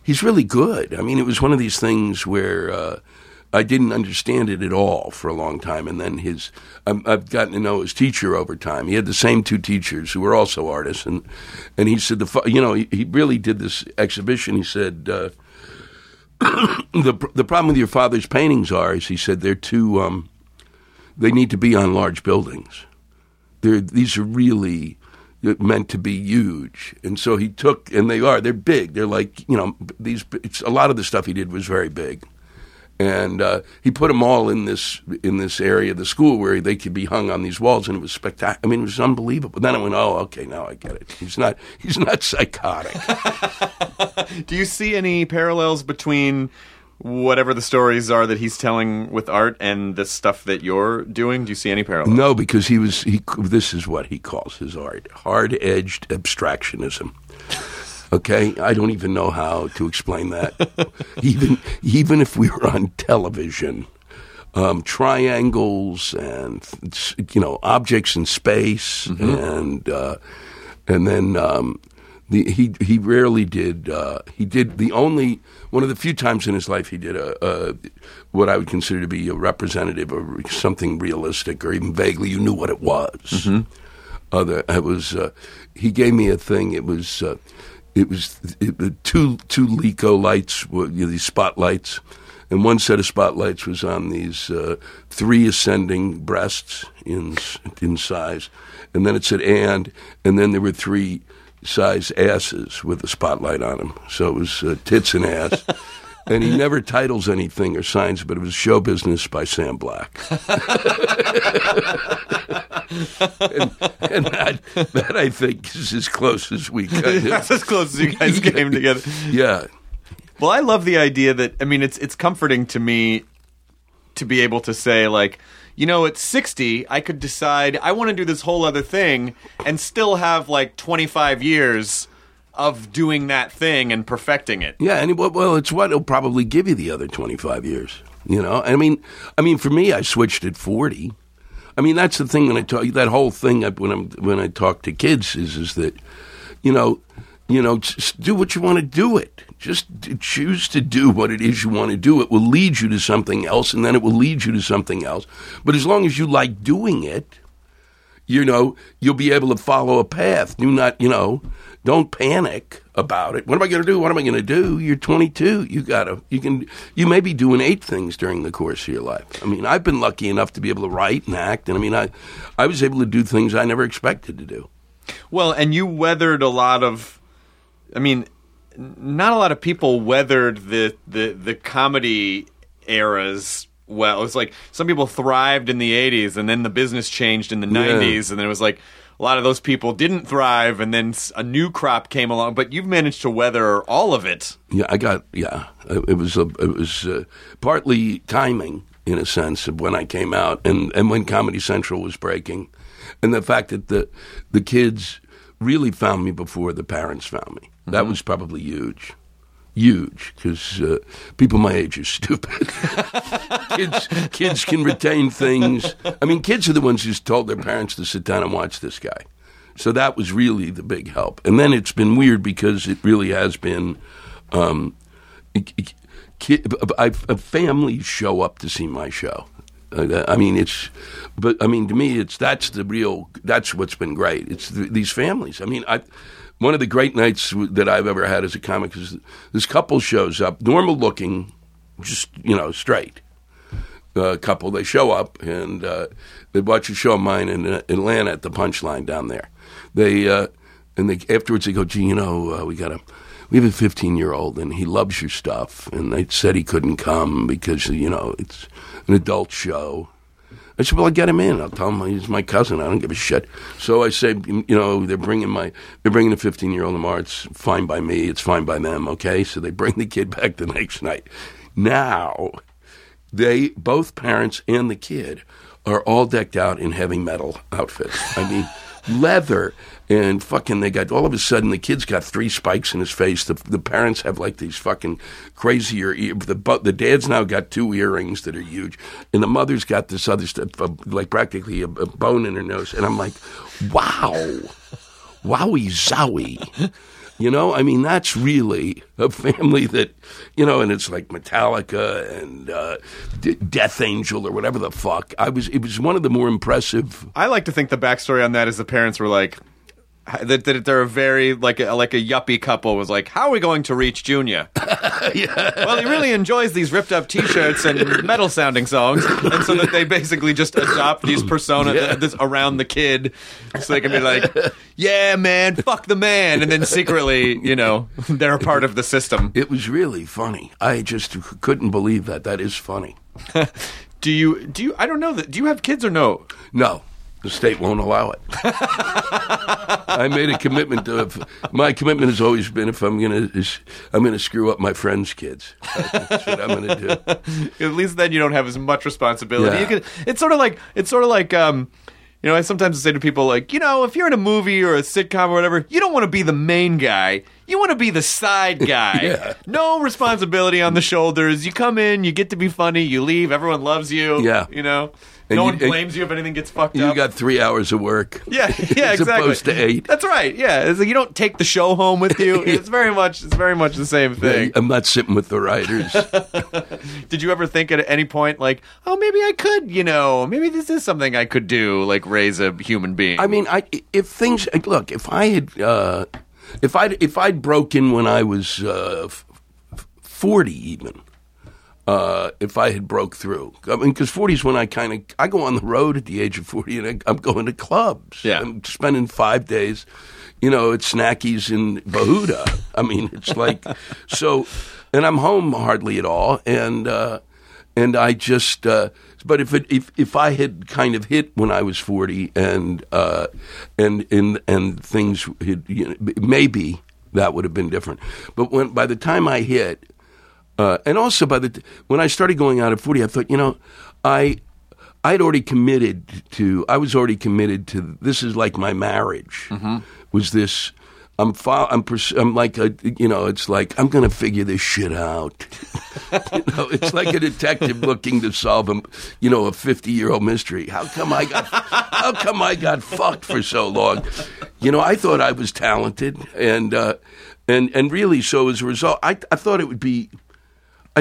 he's really good. I mean, it was one of these things where I didn't understand it at all for a long time, and then I've gotten to know his teacher over time. He had the same two teachers who were also artists, and he said he really did this exhibition. He said the problem with your father's paintings is he said they're too they need to be on large buildings. These are really meant to be huge, and so he took, and they're big. They're like a lot of the stuff he did was very big. And he put them all in this area of the school where they could be hung on these walls, and it was spectacular. I mean, it was unbelievable. Then I went, "Oh, okay, now I get it. He's not psychotic." Do you see any parallels between whatever the stories are that he's telling with art and the stuff that you're doing? Do you see any parallels? No, because this is what he calls his art: hard-edged abstractionism. Okay, I don't even know how to explain that. even if we were on television, triangles and objects in space, and then he rarely did. He did one of the few times in his life he did what I would consider to be a representative of something realistic or even vaguely you knew what it was. He gave me a thing. It was two Lico lights, these spotlights, and one set of spotlights was on these 3 ascending breasts in size, and then it said and then there were 3 size asses with a spotlight on them. So it was tits and ass. And he never titles anything or signs, but it was Show Business by Sam Black. and that I think is as close as we got. That's as close as you guys came together. Yeah. Well, I love the idea that, I mean, it's comforting to me to be able to say, like, at 60, I could decide I want to do this whole other thing and still have, like, 25 years of doing that thing and perfecting it. Yeah, and it's what will probably give you the other 25 years. I mean, for me, I switched at 40. I mean, that's the thing when I talk. That whole thing when I talk to kids is that, just do what you want to do. Just choose to do what it is you want to do. It will lead you to something else, and then it will lead you to something else. But as long as you like doing it, you'll be able to follow a path. Do not, don't panic about it. What am I going to do? What am I going to do? You're 22. You may be doing 8 things during the course of your life. I mean, I've been lucky enough to be able to write and act, and I mean, I was able to do things I never expected to do. Well, and you weathered a lot of, I mean, not a lot of people weathered the comedy eras well. It was like some people thrived in the 80s, and then the business changed in the 90s, and then it was like a lot of those people didn't thrive, and then a new crop came along. But you've managed to weather all of it. Yeah, It was partly timing, in a sense, of when I came out and when Comedy Central was breaking, and the fact that the kids really found me before the parents found me. That was probably huge, because people my age are stupid. Kids can retain things. I mean, kids are the ones who told their parents to sit down and watch this guy. So that was really the big help. And then it's been weird because it really has been families show up to see my show. To me, that's what's been great. It's these families. I mean, one of the great nights that I've ever had as a comic is this couple shows up, normal looking, just, straight couple. They show up and they watch a show of mine in Atlanta at the Punchline down there. They afterwards they go, gee, we have a 15-year-old and he loves your stuff, and they said he couldn't come because it's an adult show. I said, well, I'll get him in. I'll tell him he's my cousin. I don't give a shit. So I say, they're bringing the 15-year-old tomorrow. It's fine by me. It's fine by them. Okay. So they bring the kid back the next night. Now, both parents and the kid are all decked out in heavy metal outfits. I mean, leather and fucking, they got, all of a sudden the kid's got 3 spikes in his face. The parents have like these fucking crazier the dad's now got 2 earrings that are huge, and the mother's got this other stuff, like practically a bone in her nose. And I'm like, wow, wowie zowie. You know, I mean, that's really a family that, you know, and it's like Metallica and Death Angel or whatever the fuck. It was one of the more impressive. I like to think the backstory on that is the parents were like, that they're a very like a yuppie couple was like, how are we going to reach Junior? Well, he really enjoys these ripped up T-shirts and metal sounding songs, and so that they basically just adopt these persona this around the kid, so they can be like, yeah, man, fuck the man, and then secretly, you know, they're a part of the system. It was really funny. I just couldn't believe that. That is funny. Do you? I don't know that. Do you have kids or no? No. The state won't allow it. I made a commitment my commitment has always been if I'm gonna screw up my friends' kids. That's what I'm gonna do. At least then you don't have as much responsibility. Yeah. It's sort of like you know, I sometimes say to people like, you know, if you're in a movie or a sitcom or whatever, you don't want to be the main guy. You want to be the side guy. Yeah. No responsibility on the shoulders. You come in, you get to be funny, you leave, everyone loves you. Yeah. You know? And no one blames you if anything gets fucked up. You got 3 hours of work. Yeah, as exactly. opposed to 8. That's right. Yeah, it's like you don't take the show home with you. It's very much the same thing. I'm not sitting with the writers. Did you ever think at any point like, oh, maybe I could, you know, maybe this is something I could do, like raise a human being? I mean, if I'd broken when I was 40 even. If I had broke through. I mean, because 40 is when I go on the road at the age of 40 and I'm going to clubs. Yeah. I'm spending 5 days, you know, at Snackies in Bahuda. I mean, it's like, so, and I'm home hardly at all. And I just, but if I had kind of hit when I was 40 and things had, you know, maybe that would have been different. But by the time I hit, and also when I started going out at 40, I thought, you know, I was already committed to, this is like my marriage, was this, I'm like, you know, it's like, I'm going to figure this shit out. You know, it's like a detective looking to solve a 50-year-old mystery. How come I got fucked for so long? You know, I thought I was talented and really, so as a result, I thought it would be, I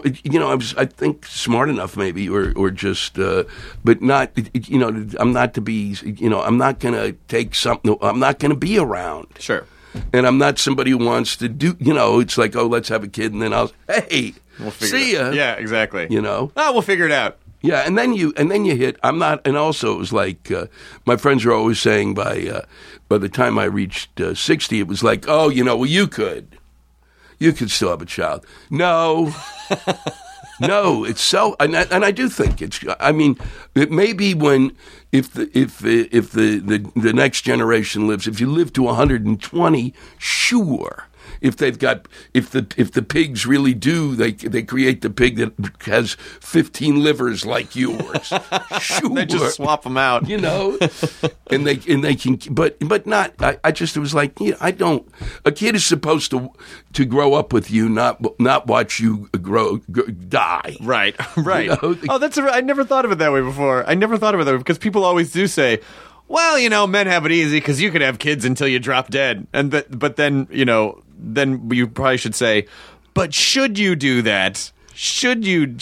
think smart enough maybe, or just, but not, you know, I'm not to be, you know, I'm not going to take something, I'm not going to be around. Sure. And I'm not somebody who wants to do, you know, it's like, oh, let's have a kid, and then we'll see ya. Yeah, exactly. You know? We'll figure it out. Yeah, and then you hit, and also it was like, my friends are always saying by the time I reached 60, it was like, oh, you know, well, you could still have a child. No, it's so, and I do think it's. I mean, it may be if the next generation lives. If you live to 120, sure. If the pigs really do, they create the pig that has 15 livers like yours. Sure, they just swap them out, you know, and they can, but not. I just, it was like, you know, I don't. A kid is supposed to grow up with you, not watch you die. Right. You know? Oh, I never thought of it that way before. Because people always do say, well, you know, men have it easy because you could have kids until you drop dead, but then, you know. Then you probably should say, but should you do that? Should you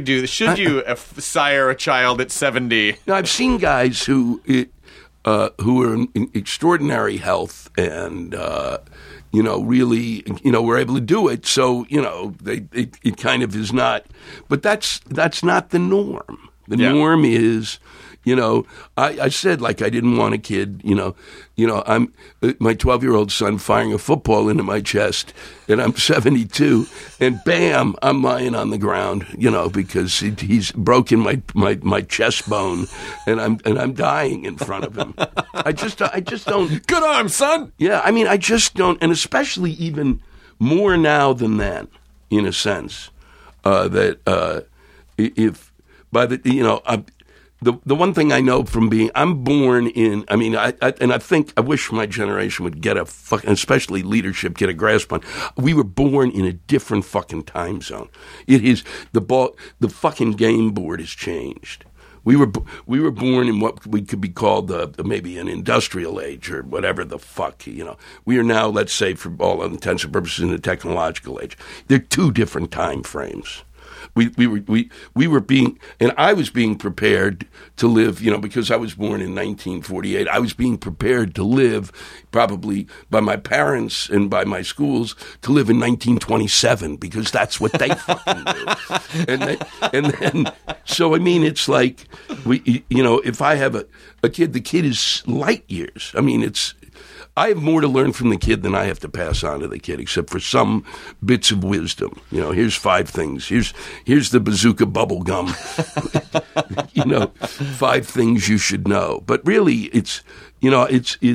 sire a child at 70? Now, I've seen guys who are in extraordinary health and, you know, really, you know, were able to do it. So, you know, it kind of is not, but that's not the norm. The norm is, you know, I said, like, I didn't want a kid, you know, I'm my 12-year-old son firing a football into my chest, and I'm 72, and bam, I'm lying on the ground, you know, because he's broken my chest bone, and I'm dying in front of him. I just don't. Good arm, son. Yeah, I mean, I just don't, and especially even more now than then, in a sense, that if by the, you know. The one thing I know from I'm born in, I mean, I wish my generation would get especially leadership, get a grasp on. We were born in a different fucking time zone. It is, the fucking game board has changed. We were born in what we could be called maybe an industrial age or whatever the fuck, you know. We are now, let's say, for all intents and purposes, in the technological age. They're two different time frames. We were being, and I was being prepared to live, you know, because I was born in 1948. I was being prepared to live, probably by my parents and by my schools, to live in 1927 because that's what they fucking do. And then, so I mean, it's like you know, if I have a kid, the kid is light years. I mean, I have more to learn from the kid than I have to pass on to the kid, except for some bits of wisdom. You know, here's 5 things. Here's the bazooka bubble gum. You know, 5 things you should know. But really, it's you know,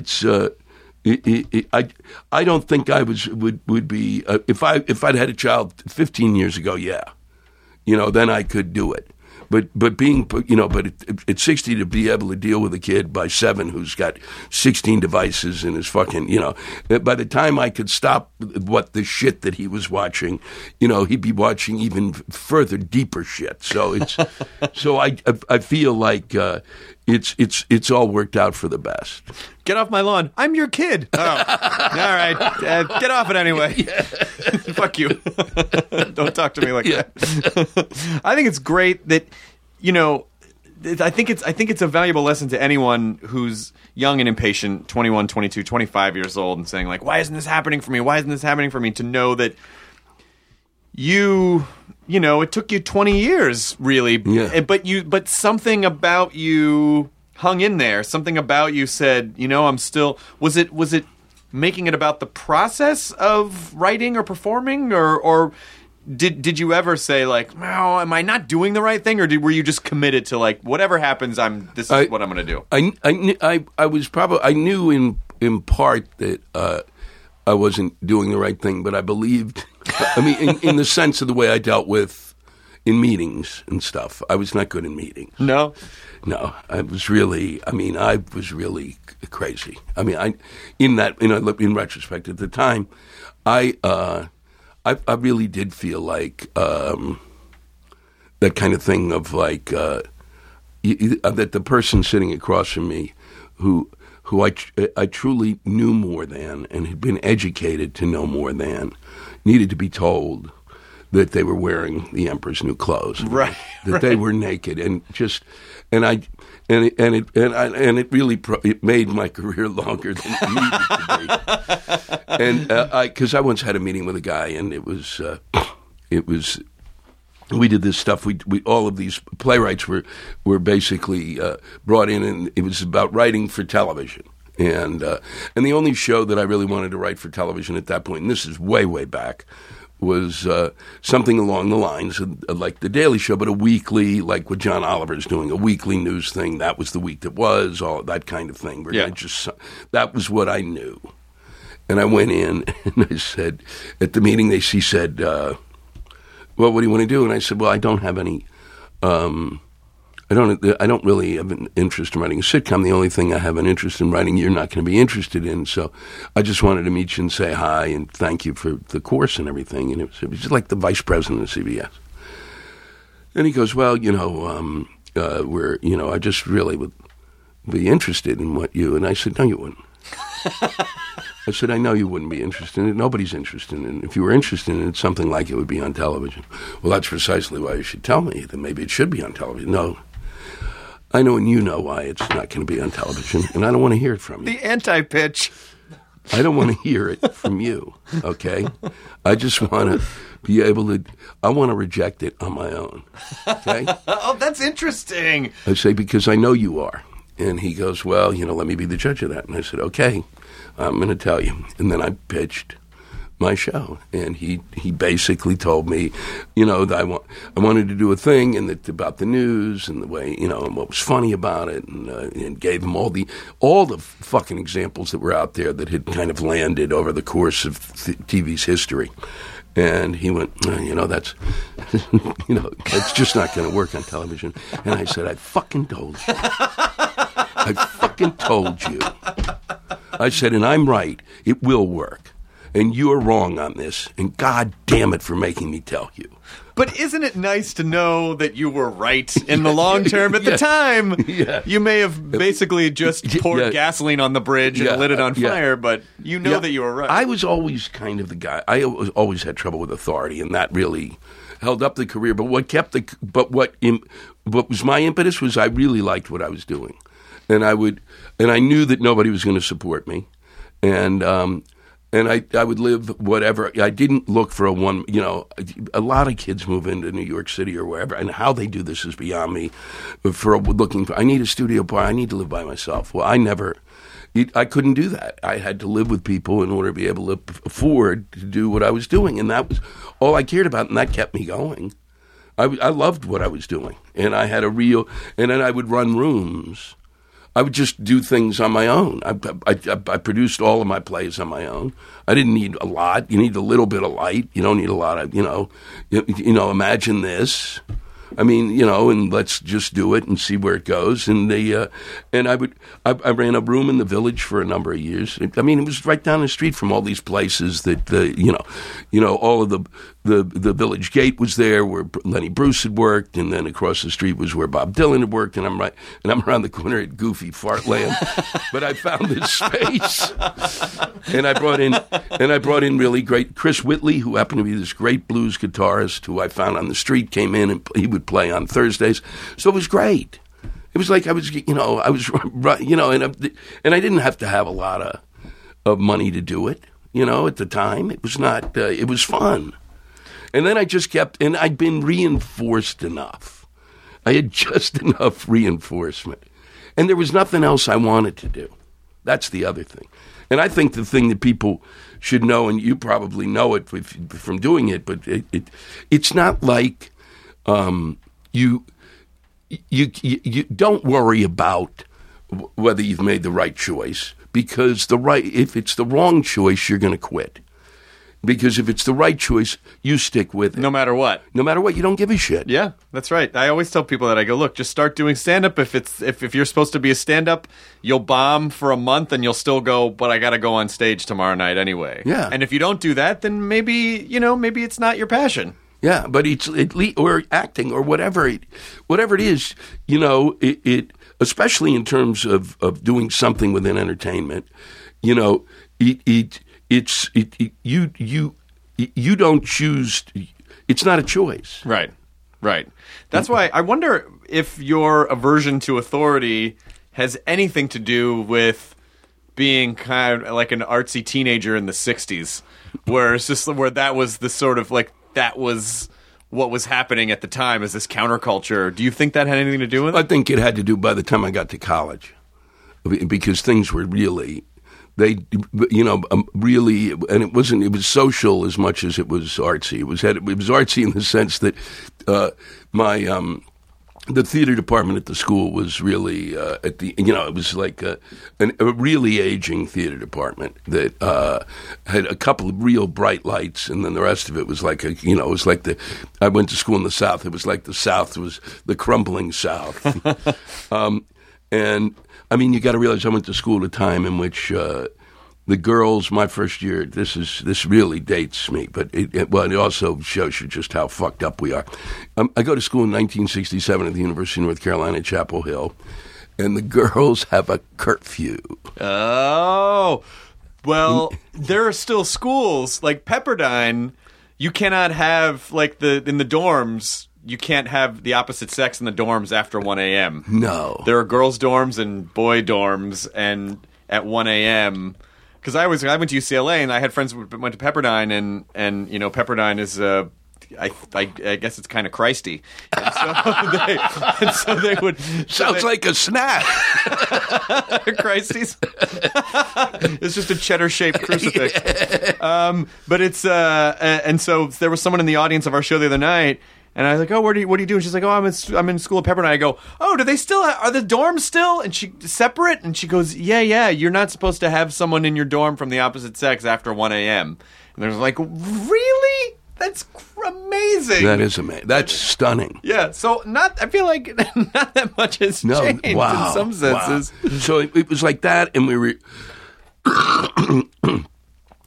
I don't think I would be if I'd had a child 15 years ago. Yeah, you know, then I could do it. But being, you know, but at 60 to be able to deal with a kid by 7 who's got 16 devices in his fucking, you know, by the time I could stop the shit that he was watching, you know, he'd be watching even further, deeper shit. So so I feel like it's all worked out for the best. Get off my lawn. I'm your kid. Oh, all right. Get off it anyway. Yeah. Fuck you. Don't talk to me like that. I think it's great that, you know, I think it's a valuable lesson to anyone who's young and impatient, 21, 22, 25 years old, and saying, like, why isn't this happening for me? Why isn't this happening for me? To know that you know, it took you 20 years, really. Yeah. But something about you hung in there. Something about you said, you know, I'm still. Was it making it about the process of writing or performing, or did you ever say, like, no, am I not doing the right thing, or were you just committed to, like, whatever happens, this is what I'm going to do? I knew in part that I wasn't doing the right thing, but I believed. I mean, in the sense of the way I dealt with in meetings and stuff, I was not good in meetings. No, I was really crazy. I mean, in retrospect, at the time, I really did feel like that kind of thing of like that the person sitting across from me, who I truly knew more than and had been educated to know more than, needed to be told that they were wearing the emperor's new clothes, right? That they were naked, and it really it made my career longer than it needed to be. And because I once had a meeting with a guy, and it was we did this stuff. We all of these playwrights were basically brought in, and it was about writing for television. And the only show that I really wanted to write for television at that point, and this is way back, was something along the lines of like The Daily Show, but a weekly, like what John Oliver's doing, a weekly news thing. That was the week that was, all that kind of thing. Yeah. That was what I knew. And I went in, and I said, at the meeting, he said, well, what do you want to do? And I said, well, I don't have any, I don't really have an interest in writing a sitcom. The only thing I have an interest in writing, you're not going to be interested in. So I just wanted to meet you and say hi and thank you for the course and everything. And it was just like the vice president of CBS. And he goes, well, you know, I just really would be interested in what you, and I said, no, you wouldn't. I said, I know you wouldn't be interested in it. Nobody's interested in it. If you were interested in it, something like it would be on television. Well, that's precisely why you should tell me that maybe it should be on television. No. I know, and you know why it's not going to be on television, and I don't want to hear it from you. The anti-pitch. I don't want to hear it from you, okay? I just want to be able to, I want to reject it on my own, okay? Oh, that's interesting. I say, because I know you are. And he goes, well, you know, let me be the judge of that. And I said, okay, I'm going to tell you. And then I pitched my show, and he basically told me, you know, that I wanted to do a thing and that about the news and the way, you know, and what was funny about it, and gave him all the fucking examples that were out there that had kind of landed over the course of TV's history. And he went, you know, that's just not going to work on television. And I said, I fucking told you. I fucking told you. I said, and I'm right. It will work. and you're wrong on this, and God damn it for making me tell you. But isn't it nice to know that you were right in the long term? At the time, you may have basically just poured gasoline on the bridge and lit it on fire, but you know that you were right. I was always kind of the guy. I always had trouble with authority, and that really held up the career. But what was my impetus was I really liked what I was doing, and I knew that nobody was going to support me, and I would live whatever. I didn't look for a one. A lot of kids move into New York City or wherever, and how they do this is beyond me. I need a studio bar. I need to live by myself. Well, I couldn't do that. I had to live with people in order to be able to afford to do what I was doing, and that was all I cared about, and that kept me going. I loved what I was doing, and I had and then I would run rooms. I would just do things on my own. I produced all of my plays on my own. I didn't need a lot. You need a little bit of light. You don't need a lot of, imagine this. I mean, and let's just do it and see where it goes. And I ran a room in the Village for a number of years. I mean, it was right down the street from all these places that, all of the Village Gate was there where Lenny Bruce had worked, and then across the street was where Bob Dylan had worked, and I'm around the corner at Goofy Fartland. But I found this space, and I brought in really great Chris Whitley, who happened to be this great blues guitarist who I found on the street, came in and he would play on Thursdays. So it was great. It was like I was, and I didn't have to have a lot of money to do it. At the time, it was not. It was fun. And then I just kept, and I'd been reinforced enough. I had just enough reinforcement. And there was nothing else I wanted to do. That's the other thing. And I think the thing that people should know, and you probably know it from doing it, but it's not like you don't worry about whether you've made the right choice, because if it's the wrong choice, you're going to quit. Because if it's the right choice, you stick with it. No matter what. No matter what, you don't give a shit. Yeah, that's right. I always tell people that. I go, look, just start doing stand-up. If you're supposed to be a stand-up, you'll bomb for a month and you'll still go, but I got to go on stage tomorrow night anyway. Yeah. And if you don't do that, then maybe it's not your passion. Yeah, but or acting or whatever it is, it especially in terms of doing something within entertainment, you don't choose. It's not a choice. Right. That's why I wonder if your aversion to authority has anything to do with being kind of like an artsy teenager in the 60s, where that was the sort of like that was what was happening at the time as this counterculture. Do you think that had anything to do with it? I think it had to do by the time I got to college, because things were really. Really, and it was social as much as it was artsy. It was artsy in the sense that the theater department at the school was really it was like a really aging theater department that had a couple of real bright lights, and then the rest of it was like it was like I went to school in the South. It was like the South was the crumbling South, and. I mean, you got to realize I went to school at a time in which the girls, my first year, this really dates me, but it also shows you just how fucked up we are. I go to school in 1967 at the University of North Carolina at Chapel Hill, and the girls have a curfew. Oh, well, there are still schools like Pepperdine. You cannot have in the dorms. You can't have the opposite sex in the dorms after 1 a.m. No. There are girls' dorms and boy dorms, and at 1 a.m. Because I went to UCLA, and I had friends who went to Pepperdine, and Pepperdine is I guess it's kind of Christy. And so they would... Sounds like a snack. Christy's. It's just a cheddar-shaped crucifix. But it's... and so there was someone in the audience of our show the other night, and I was like, "Oh, what are you doing?" She's like, "Oh, I'm in school at Pepperdine." I go, "Oh, do they still are the dorms still?" And she separate, and she goes, "Yeah. You're not supposed to have someone in your dorm from the opposite sex after 1 a.m." And they're like, "Really? That's amazing." That is amazing. That's stunning. Yeah. So I feel like not that much has changed in some senses. Wow. So it was like that, and we were.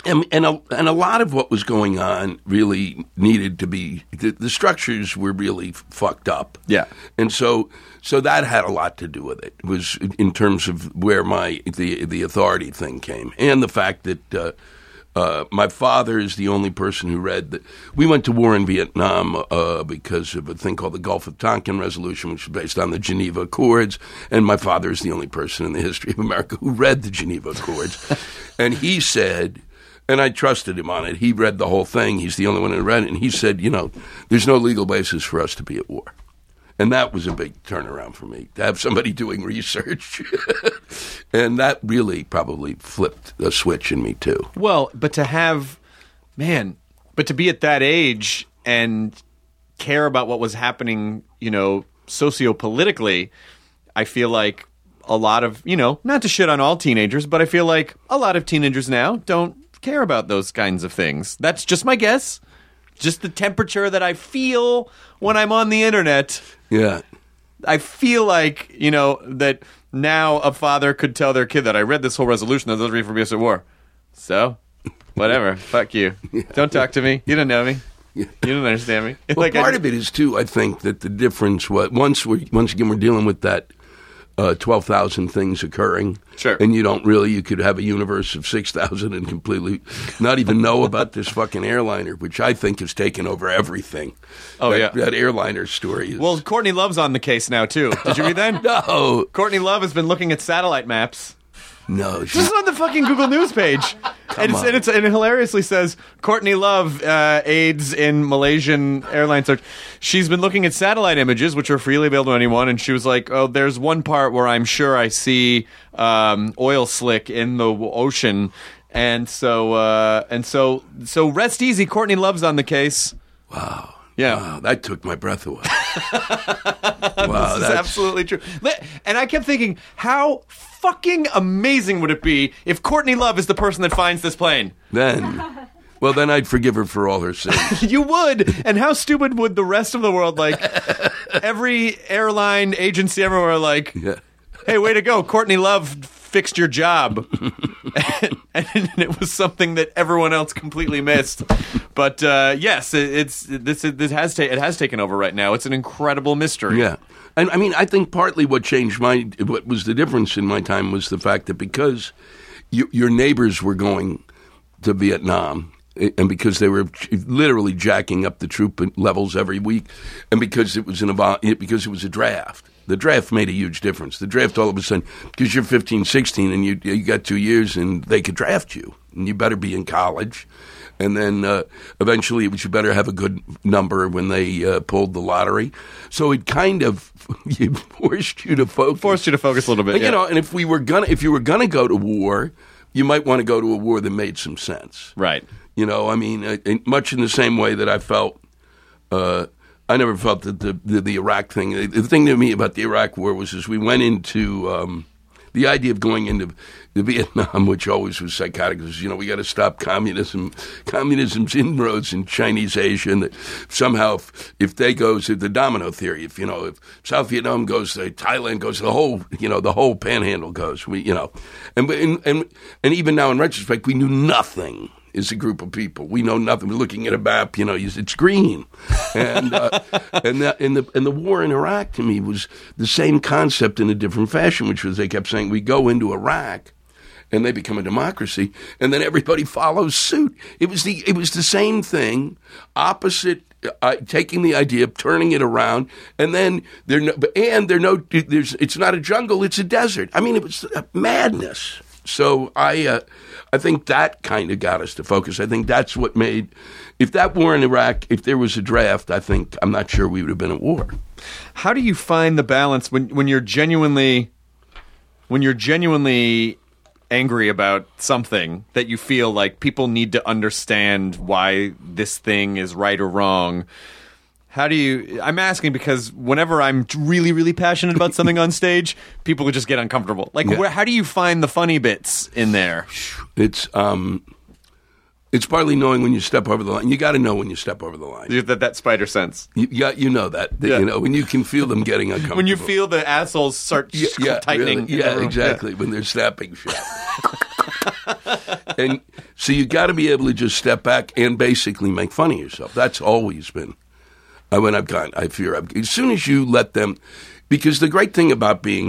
And a lot of what was going on really needed to be the structures were really fucked up. Yeah. And so that had a lot to do with it. It was in terms of where the authority thing came, and the fact that my father is the only person who read that. We went to war in Vietnam because of a thing called the Gulf of Tonkin Resolution, which is based on the Geneva Accords, and my father is the only person in the history of America who read the Geneva Accords. And he said, and I trusted him on it, he read the whole thing, he's the only one who read it, and he said, there's no legal basis for us to be at war. And that was a big turnaround for me, to have somebody doing research. And that really probably flipped a switch in me, too. Well, but to be at that age and care about what was happening, sociopolitically, I feel like a lot of, not to shit on all teenagers, but I feel like a lot of teenagers now don't care about those kinds of things. That's just my guess. Just the temperature that I feel when I'm on the internet. Yeah. I feel like, that now a father could tell their kid that I read this whole resolution that those read for abuse at war. So, whatever. Fuck you. Yeah. Don't talk to me. You don't know me. Yeah. You don't understand me. Well, part of it is, too, I think that the difference was, once again, we're dealing with that 12,000 things occurring. Sure. And you could have a universe of 6,000 and completely not even know about this fucking airliner, which I think has taken over everything. Oh, yeah. That airliner story is... Well, Courtney Love's on the case now, too. Did you read that? No. Courtney Love has been looking at satellite maps. No. This is on the fucking Google News page. And it hilariously says, Courtney Love aids in Malaysian airline search. She's been looking at satellite images, which are freely available to anyone, and she was like, oh, there's one part where I'm sure I see oil slick in the ocean. And so rest easy, Courtney Love's on the case. Wow. Yeah. Wow, that took my breath away. Wow, that's absolutely true. And I kept thinking, how fucking amazing would it be if Courtney Love is the person that finds this plane? Then I'd forgive her for all her sins. You would. And how stupid would the rest of the world, every airline agency everywhere, hey, way to go, Courtney Love fixed your job. and it was something that everyone else completely missed. But yes, it has taken over right now. It's an incredible mystery. Yeah. And I mean, I think partly what was the difference in my time was the fact that because your neighbors were going to Vietnam, and because they were literally jacking up the troop levels every week, and because it was a draft. The draft made a huge difference. The draft, all of a sudden, because you're 15, 16, and you got 2 years, and they could draft you, and you better be in college. And then eventually, you better have a good number when they pulled the lottery. So it kind of forced you to focus. Forced you to focus a little bit. And, and if you were gonna go to war, you might want to go to a war that made some sense. Right. I mean, much in the same way that I felt. I never felt that the Iraq thing. The thing to me about the Iraq War was we went into the idea of going into the Vietnam, which always was psychotic, was, we got to stop communism's inroads in Chinese Asia, and that somehow if they go to the domino theory, if South Vietnam goes, Thailand goes, the whole panhandle goes, and even now in retrospect, we knew nothing. Is a group of people. We know nothing. We're looking at a map. It's green, and the war in Iraq to me was the same concept in a different fashion, which was they kept saying we go into Iraq, and they become a democracy, and then everybody follows suit. It was the same thing, opposite. Taking the idea, turning it around, and then it's not a jungle, it's a desert. I mean, it was madness. So I think that kind of got us to focus. I think that's what made, if that war in Iraq, if there was a draft, I'm not sure we would have been at war. How do you find the balance when you're genuinely angry about something that you feel like people need to understand why this thing is right or wrong? I'm asking because whenever I'm really, really passionate about something on stage, people would just get uncomfortable. How do you find the funny bits in there? It's partly knowing when you step over the line. You got to know when you step over the line. That spider sense. You know that. Yeah. When you can feel them getting uncomfortable. When you feel the assholes start tightening. Really. Yeah, exactly. When they're snapping shut. And so you got to be able to just step back and basically make fun of yourself. That's always been I fear as soon as you let them, because the great thing about being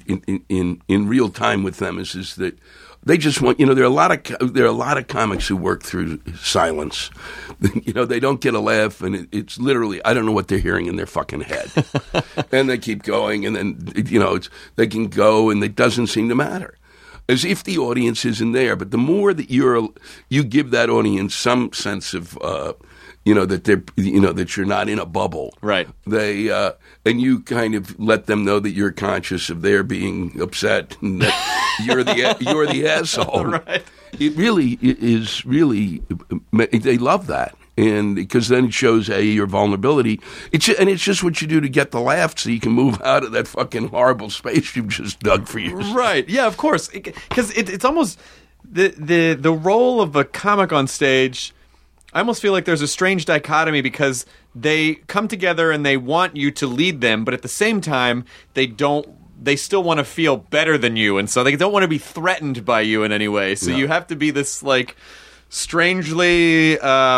in real time with them is that they just want, there are a lot of comics who work through silence. They don't get a laugh, and it's literally, I don't know what they're hearing in their fucking head. And they keep going, and then they can go, and it doesn't seem to matter, as if the audience isn't there. But the more that you give that audience some sense of that they're that you're not in a bubble, right? They and you kind of let them know that you're conscious of their being upset and that you're the asshole. Right. It really is they love that, and because then it shows your vulnerability. It's just what you do to get the laugh, so you can move out of that fucking horrible space you've just dug for yourself. Right? Yeah, of course. Because it's almost the role of a comic on stage. I almost feel like there's a strange dichotomy because they come together and they want you to lead them, but at the same time, they still want to feel better than you, and so they don't want to be threatened by you in any way. So you have to be this, like, strangely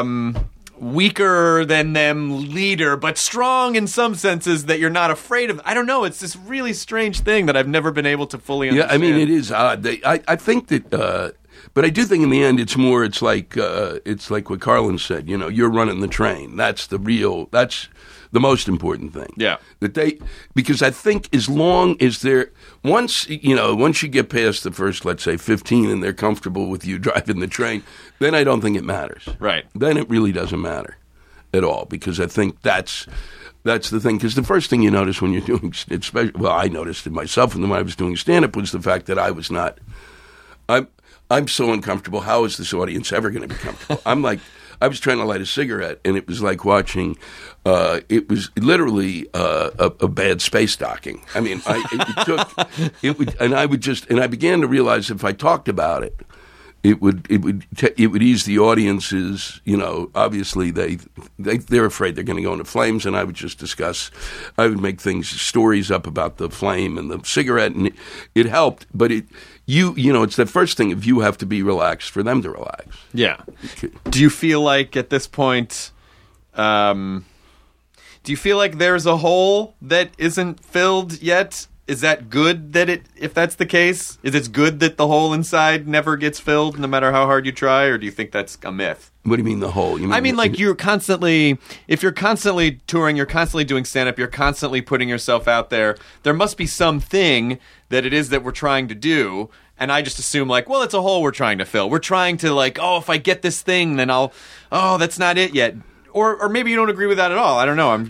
weaker than them leader, but strong in some senses that you're not afraid of. I don't know. It's this really strange thing that I've never been able to fully understand. Yeah, I mean, it is odd. I think that... but I do think in the end it's like what Carlin said, you're running the train. That's the most important thing. Yeah. Because I think as long as once you get past the first, let's say 15 and they're comfortable with you driving the train, then I don't think it matters. Right. Then it really doesn't matter at all, because I think that's the thing. Because the first thing you notice when you're doing, I noticed it myself when I was doing stand-up, was the fact that I was not, I'm so uncomfortable. How is this audience ever going to be comfortable? I was trying to light a cigarette, and it was like watching. It was literally a bad space docking. I mean, I began to realize if I talked about it, it would ease the audience's. Obviously they're afraid they're going to go into flames, and I would just discuss. I would make stories up about the flame and the cigarette, and it helped, but it. It's the first thing. If you have to be relaxed for them to relax. Yeah. Do you feel like at this point, do you feel like there's a hole that isn't filled yet? Is that good if that's the case? Is it good that the hole inside never gets filled no matter how hard you try, or do you think that's a myth? What do you mean the hole? Like if you're constantly touring, you're constantly doing stand-up, you're constantly putting yourself out there, there must be something that it is that we're trying to do, and I just assume it's a hole we're trying to fill. We're trying to if I get this thing, then that's not it yet. Or maybe you don't agree with that at all. I don't know.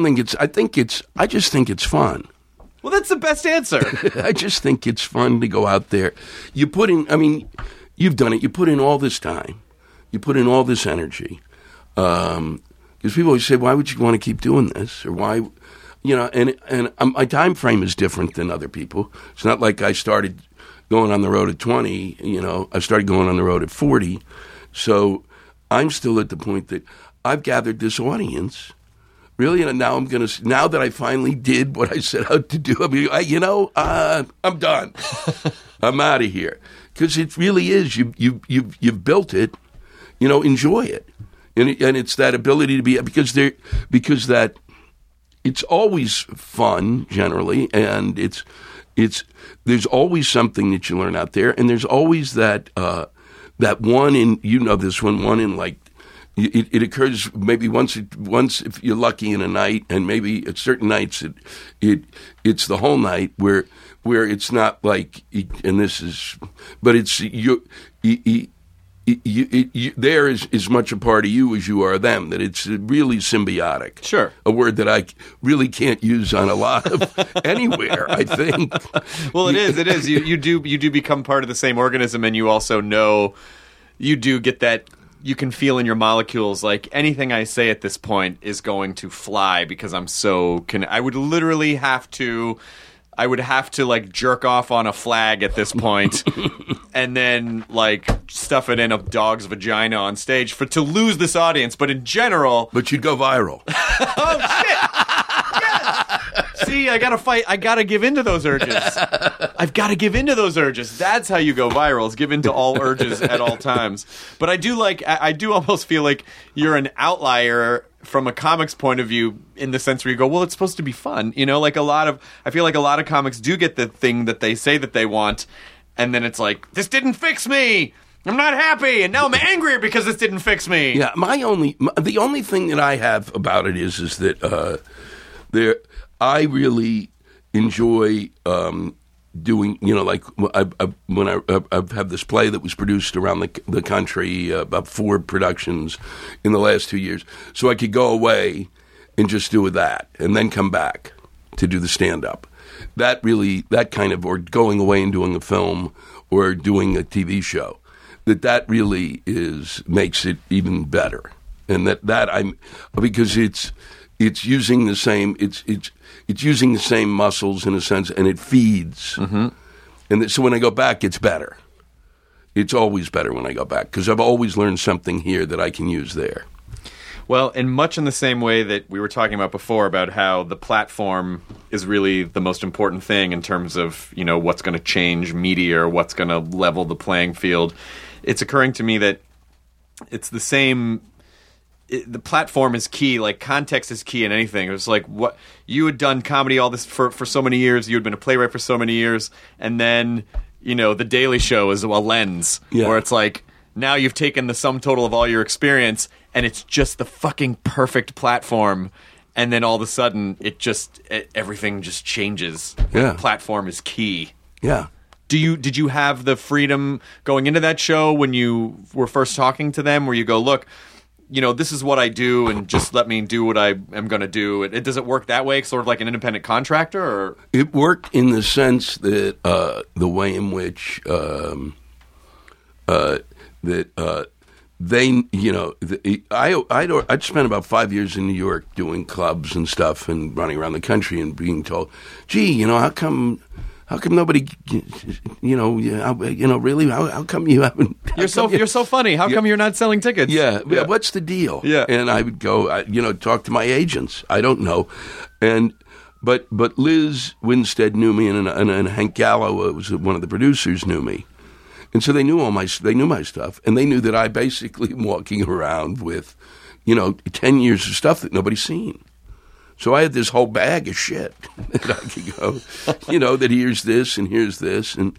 I just think it's fun. Well, that's the best answer. I just think it's fun to go out there. You've done it. You put in all this time. You put in all this energy. Because people always say, why would you want to keep doing this? Or why, and my time frame is different than other people. It's not like I started going on the road at 20, I started going on the road at 40. So I'm still at the point that I've gathered this audience. Really, and now now that I finally did what I set out to do, I'm done. I'm out of here. Because it really is, you've built it, enjoy it. And it's that ability to be, because that it's always fun generally, and there's always something that you learn out there, and there's always that one in, one in like, it occurs maybe once if you're lucky in a night, and maybe at certain nights it's the whole night where it's not like, and this is, but it's there is as much a part of you as you are them, that it's really symbiotic. Sure. A word that I really can't use on a lot of anywhere, I think. Well, it is. You do become part of the same organism, and you also know, you do get that, you can feel in your molecules, like anything I say at this point is going to fly because I'm so, I would literally have to like jerk off on a flag at this point and then like stuff it in a dog's vagina on stage to lose this audience. But in general... But you'd go viral. Oh, shit! Yes! See, I gotta fight. I gotta give in to those urges. I've got to give in to those urges. That's how you go viral, is give in to all urges at all times. But I do almost feel like you're an outlier from a comics point of view, in the sense where you go, well, it's supposed to be fun. You know, like I feel like a lot of comics do get the thing that they say that they want, and then it's like, this didn't fix me. I'm not happy, and now I'm angrier because this didn't fix me. Yeah, the only thing that I have about it is that I really enjoy doing, you know, like when I've had this play that was produced around the country, about 4 productions in the last 2 years, so I could go away and just do that, and then come back to do the stand-up. That kind of, or going away and doing a film or doing a TV show, that really makes it even better, and because it's using the same it's using the same muscles in a sense, and it feeds, and so when I go back, it's better. It's always better when I go back, because I've always learned something here that I can use there. Well, and much in the same way that we were talking about before, about how the platform is really the most important thing in terms of, you know, what's going to change media or what's going to level the playing field. It's occurring to me that it's the same. The platform is key. Like, context is key in anything. It was like, what you had done comedy all this for so many years. You had been a playwright for so many years, and then, you know, The Daily Show is a lens where it's like, now you've taken the sum total of all your experience, and it's just the fucking perfect platform. And then all of a sudden, everything just changes. Yeah, the platform is key. Yeah. Did you have the freedom going into that show when you were first talking to them, where you go, look, you know, this is what I do, and just let me do what I am going to do? Does it work that way, sort of like an independent contractor? Or? It worked in the sense that the way in which they, you know, I'd spent about 5 years in New York doing clubs and stuff and running around the country and being told, gee, you know, how come nobody, you know, really, how come you haven't? You're so funny. How come you're not selling tickets? Yeah. What's the deal? Yeah. And I would go, talk to my agents. I don't know. But Liz Winstead knew me, and Hank Gallo was one of the producers, knew me. And so they knew my stuff, and they knew that I basically am walking around with, 10 years of stuff that nobody's seen. So I had this whole bag of shit that I could go, that here's this and here's this, and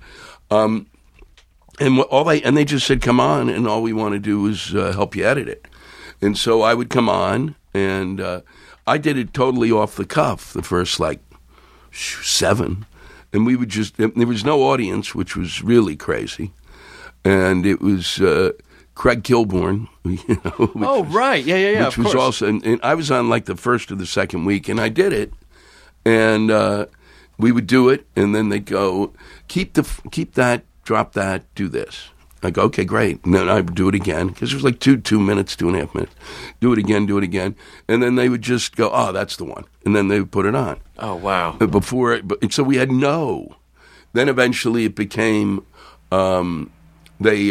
they just said, come on, and all we want to do is help you edit it. And so I would come on, and I did it totally off the cuff, the first 7, and we would just, there was no audience, which was really crazy, and it was Craig Kilborn, right, yeah, which was also, and I was on the first or the second week, and I did it, and we would do it, and then they'd go, keep that, drop that, do this. I go, okay, great, and then I would do it again, because it was 2 minutes, 2.5 minutes. Do it again, and then they would just go, oh, that's the one, and then they would put it on. Oh, wow. So we had then eventually it became, we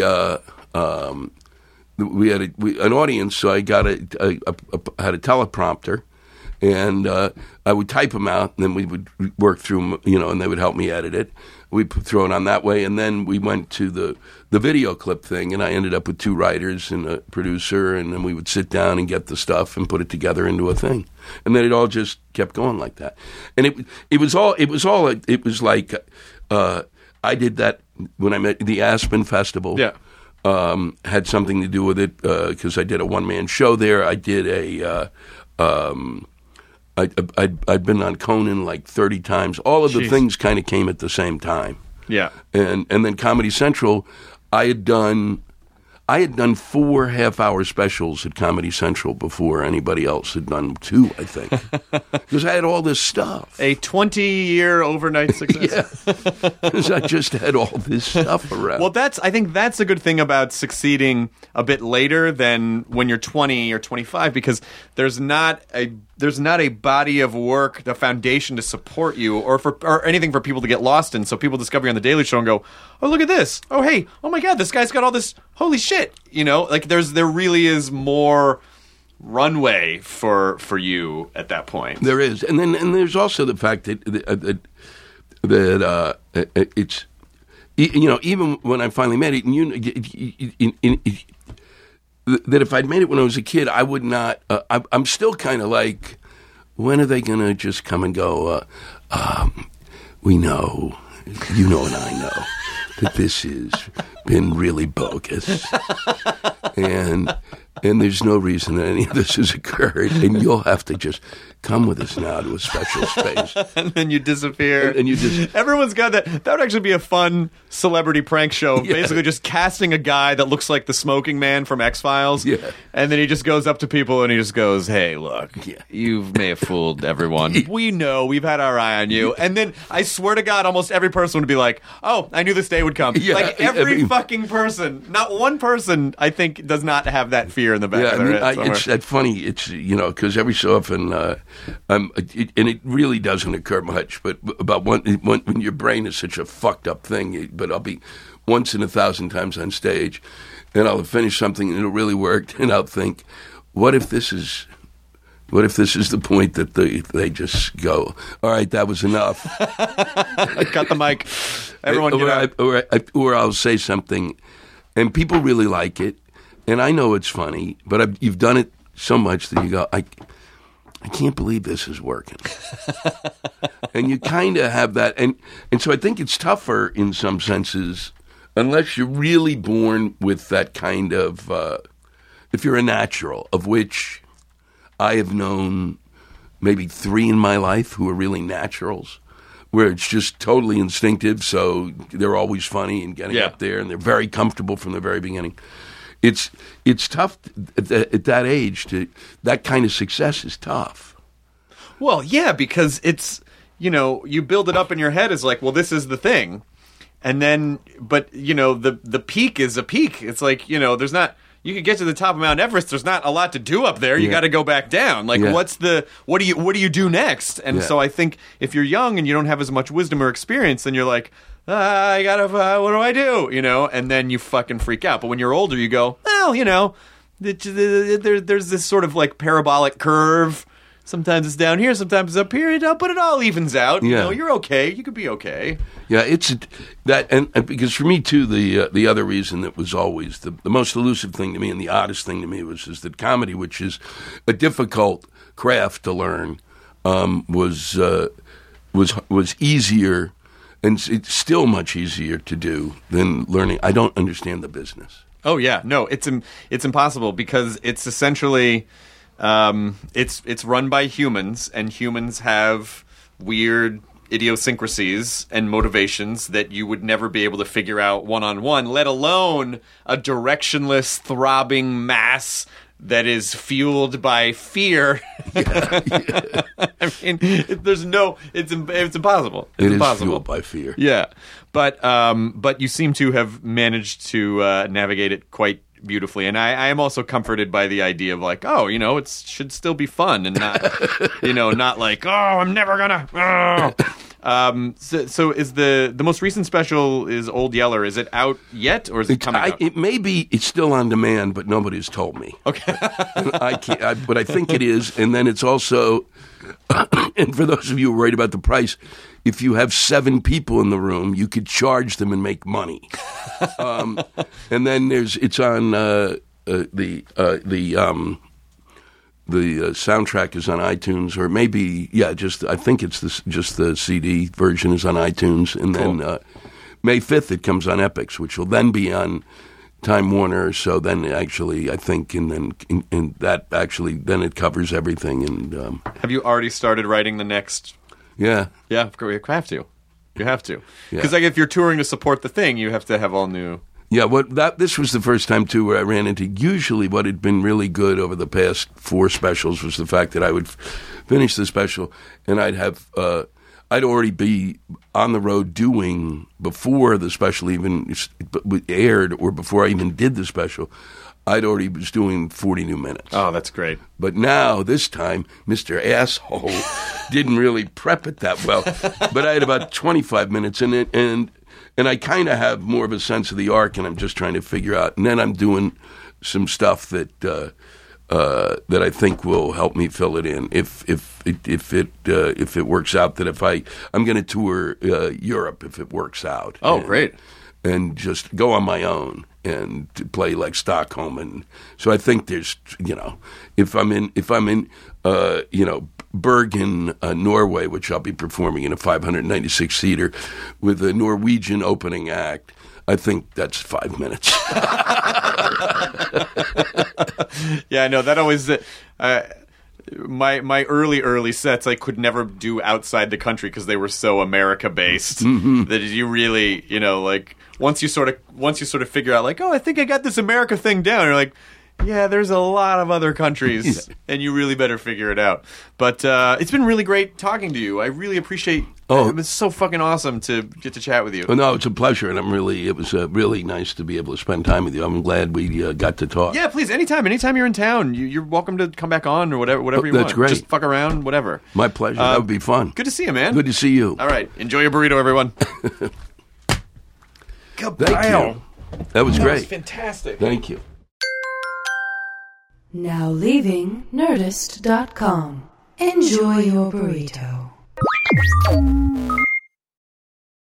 had an audience, so I got had a teleprompter, and I would type them out, and then we would work through them, and they would help me edit it. We'd throw it on that way, and then we went to the video clip thing, and I ended up with 2 writers and a producer, and then we would sit down and get the stuff and put it together into a thing, and then it all just kept going like that. And it was like I did that when I met the Aspen Festival. Yeah. Had something to do with it because I did a one-man show there. I did I'd been on Conan 30 times. All of the things kind of came at the same time. Yeah. And then Comedy Central, I had done 4 half-hour specials at Comedy Central before anybody else had done 2, I think. Because I had all this stuff. A 20-year overnight success. Yeah. Because I just had all this stuff around. Well, I think that's a good thing about succeeding a bit later than when you're 20 or 25, because there's not a body of work, the foundation to support you, or anything for people to get lost in. So people discover you on The Daily Show and go, oh, look at this. Oh, hey, oh my God, this guy's got all this. Holy shit. There really is more runway for you at that point. There is. And there's also the fact that that it's, you know, even when I finally made it, and that if I'd made it when I was a kid, I would not. I'm still kind of like, when are they going to just come and go? We know, you know, and I know that this has been really bogus, and there's no reason that any of this has occurred, and you'll have to just come with us now to a special space. And then you disappear. And you just... Everyone's got that. That would actually be a fun celebrity prank show. Yeah. Basically just casting a guy that looks like the smoking man from X-Files. Yeah. And then he just goes up to people and he just goes, hey, look, Yeah. you may have fooled everyone. We know. We've had our eye on you. And then I swear to God, almost every person would be like, oh, I knew this day would come. Yeah, like every fucking person. Not one person, I think, does not have that fear in the back of their head somewhere. It's that funny. It's, you know, because every so often, and it really doesn't occur much, but about when your brain is such a fucked up thing, but I'll be once in 1,000 times on stage, and I'll finish something and it'll really work, and I'll think, what if this is the point that they just go, all right, that was enough. Cut the mic. Everyone get out. Or I'll say something, and people really like it, and I know it's funny, but you've done it so much that you go, I can't believe this is working. And you kind of have that, and so I think it's tougher in some senses, unless you're really born with that kind of, if you're a natural, of which I have known maybe 3 in my life who are really naturals, where it's just totally instinctive, so they're always funny and getting up there, and they're very comfortable from the very beginning. It's tough at that age that kind of success is tough. Well, yeah, because it's, you know, you build it up in your head as like, well, this is the thing. And then, but, you know, the peak is a peak. It's like, you know, there's not, you could get to the top of Mount Everest. There's not a lot to do up there. You got to go back down. Like, what do you do next? And so I think if you're young and you don't have as much wisdom or experience, then you're like, I gotta, what do I do? You know, and then you fucking freak out. But when you're older, you go, well, you know, there's this sort of like parabolic curve. Sometimes it's down here, sometimes it's up here, but it all evens out. You know, you're okay. You could be okay. Yeah, it's that, and because for me too, the other reason that was always the most elusive thing to me and the oddest thing to me is that comedy, which is a difficult craft to learn, was easier, and it's still much easier to do than learning. I don't understand the business. Oh yeah, no, it's impossible because it's essentially. It's run by humans, and humans have weird idiosyncrasies and motivations that you would never be able to figure out one-on-one, let alone a directionless, throbbing mass that is fueled by fear. I mean, it's impossible. It's impossible. Is fueled by fear. Yeah, but you seem to have managed to navigate it quite beautifully, and I am also comforted by the idea of like, oh, you know, it should still be fun and not, you know, not like, oh, I'm never gonna. Oh. So is the most recent special is Old Yeller? Is it out yet, or is it coming out? It may be. It's still on demand, but nobody's told me. Okay, I can't. But I think it is, and then it's also. And for those of you who are worried about the price, if you have 7 people in the room, you could charge them and make money. And then it's on the soundtrack is on iTunes, or maybe I think it's just the CD version is on iTunes, and then May 5th it comes on Epix, which will then be on Time Warner. So then actually, I think, and that actually then it covers everything. And have you already started writing the next? Yeah. Yeah, of course, you have to. You have to. Yeah. Because like if you're touring to support the thing, you have to have all new. Yeah, this was the first time too where I ran into. Usually, what had been really good over the past 4 specials was the fact that I would finish the special and I'd have I'd already be on the road doing before the special even aired or before I even did the special. I'd already was doing 40 new minutes. Oh, that's great. But now, this time, Mr. Asshole didn't really prep it that well. But I had about 25 minutes in it, and I kind of have more of a sense of the arc, and I'm just trying to figure out. And then I'm doing some stuff that that I think will help me fill it in. If it works out, that I'm going to tour Europe if it works out. Oh, great. And just go on my own and to play like Stockholm, and so I think there's, if I'm in Bergen, Norway, which I'll be performing in a 596 seater with a Norwegian opening act, I think that's 5 minutes. Yeah, I know that always. My early sets I could never do outside the country because they were so America based that you really like once you sort of figure out like, oh, I think I got this America thing down, you're like, yeah, there's a lot of other countries and you really better figure it out. But it's been really great talking to you. I really appreciate. It was so fucking awesome to get to chat with you. Well, no, it's a pleasure, and it was really nice to be able to spend time with you. I'm glad we got to talk. Yeah, please, anytime you're in town, you're welcome to come back on or whatever you want. That's great. Just fuck around, whatever. My pleasure. That would be fun. Good to see you, man. Good to see you. All right, enjoy your burrito, everyone. Thank you. That was great. That was fantastic. Thank you. Now leaving Nerdist.com. Enjoy your burrito.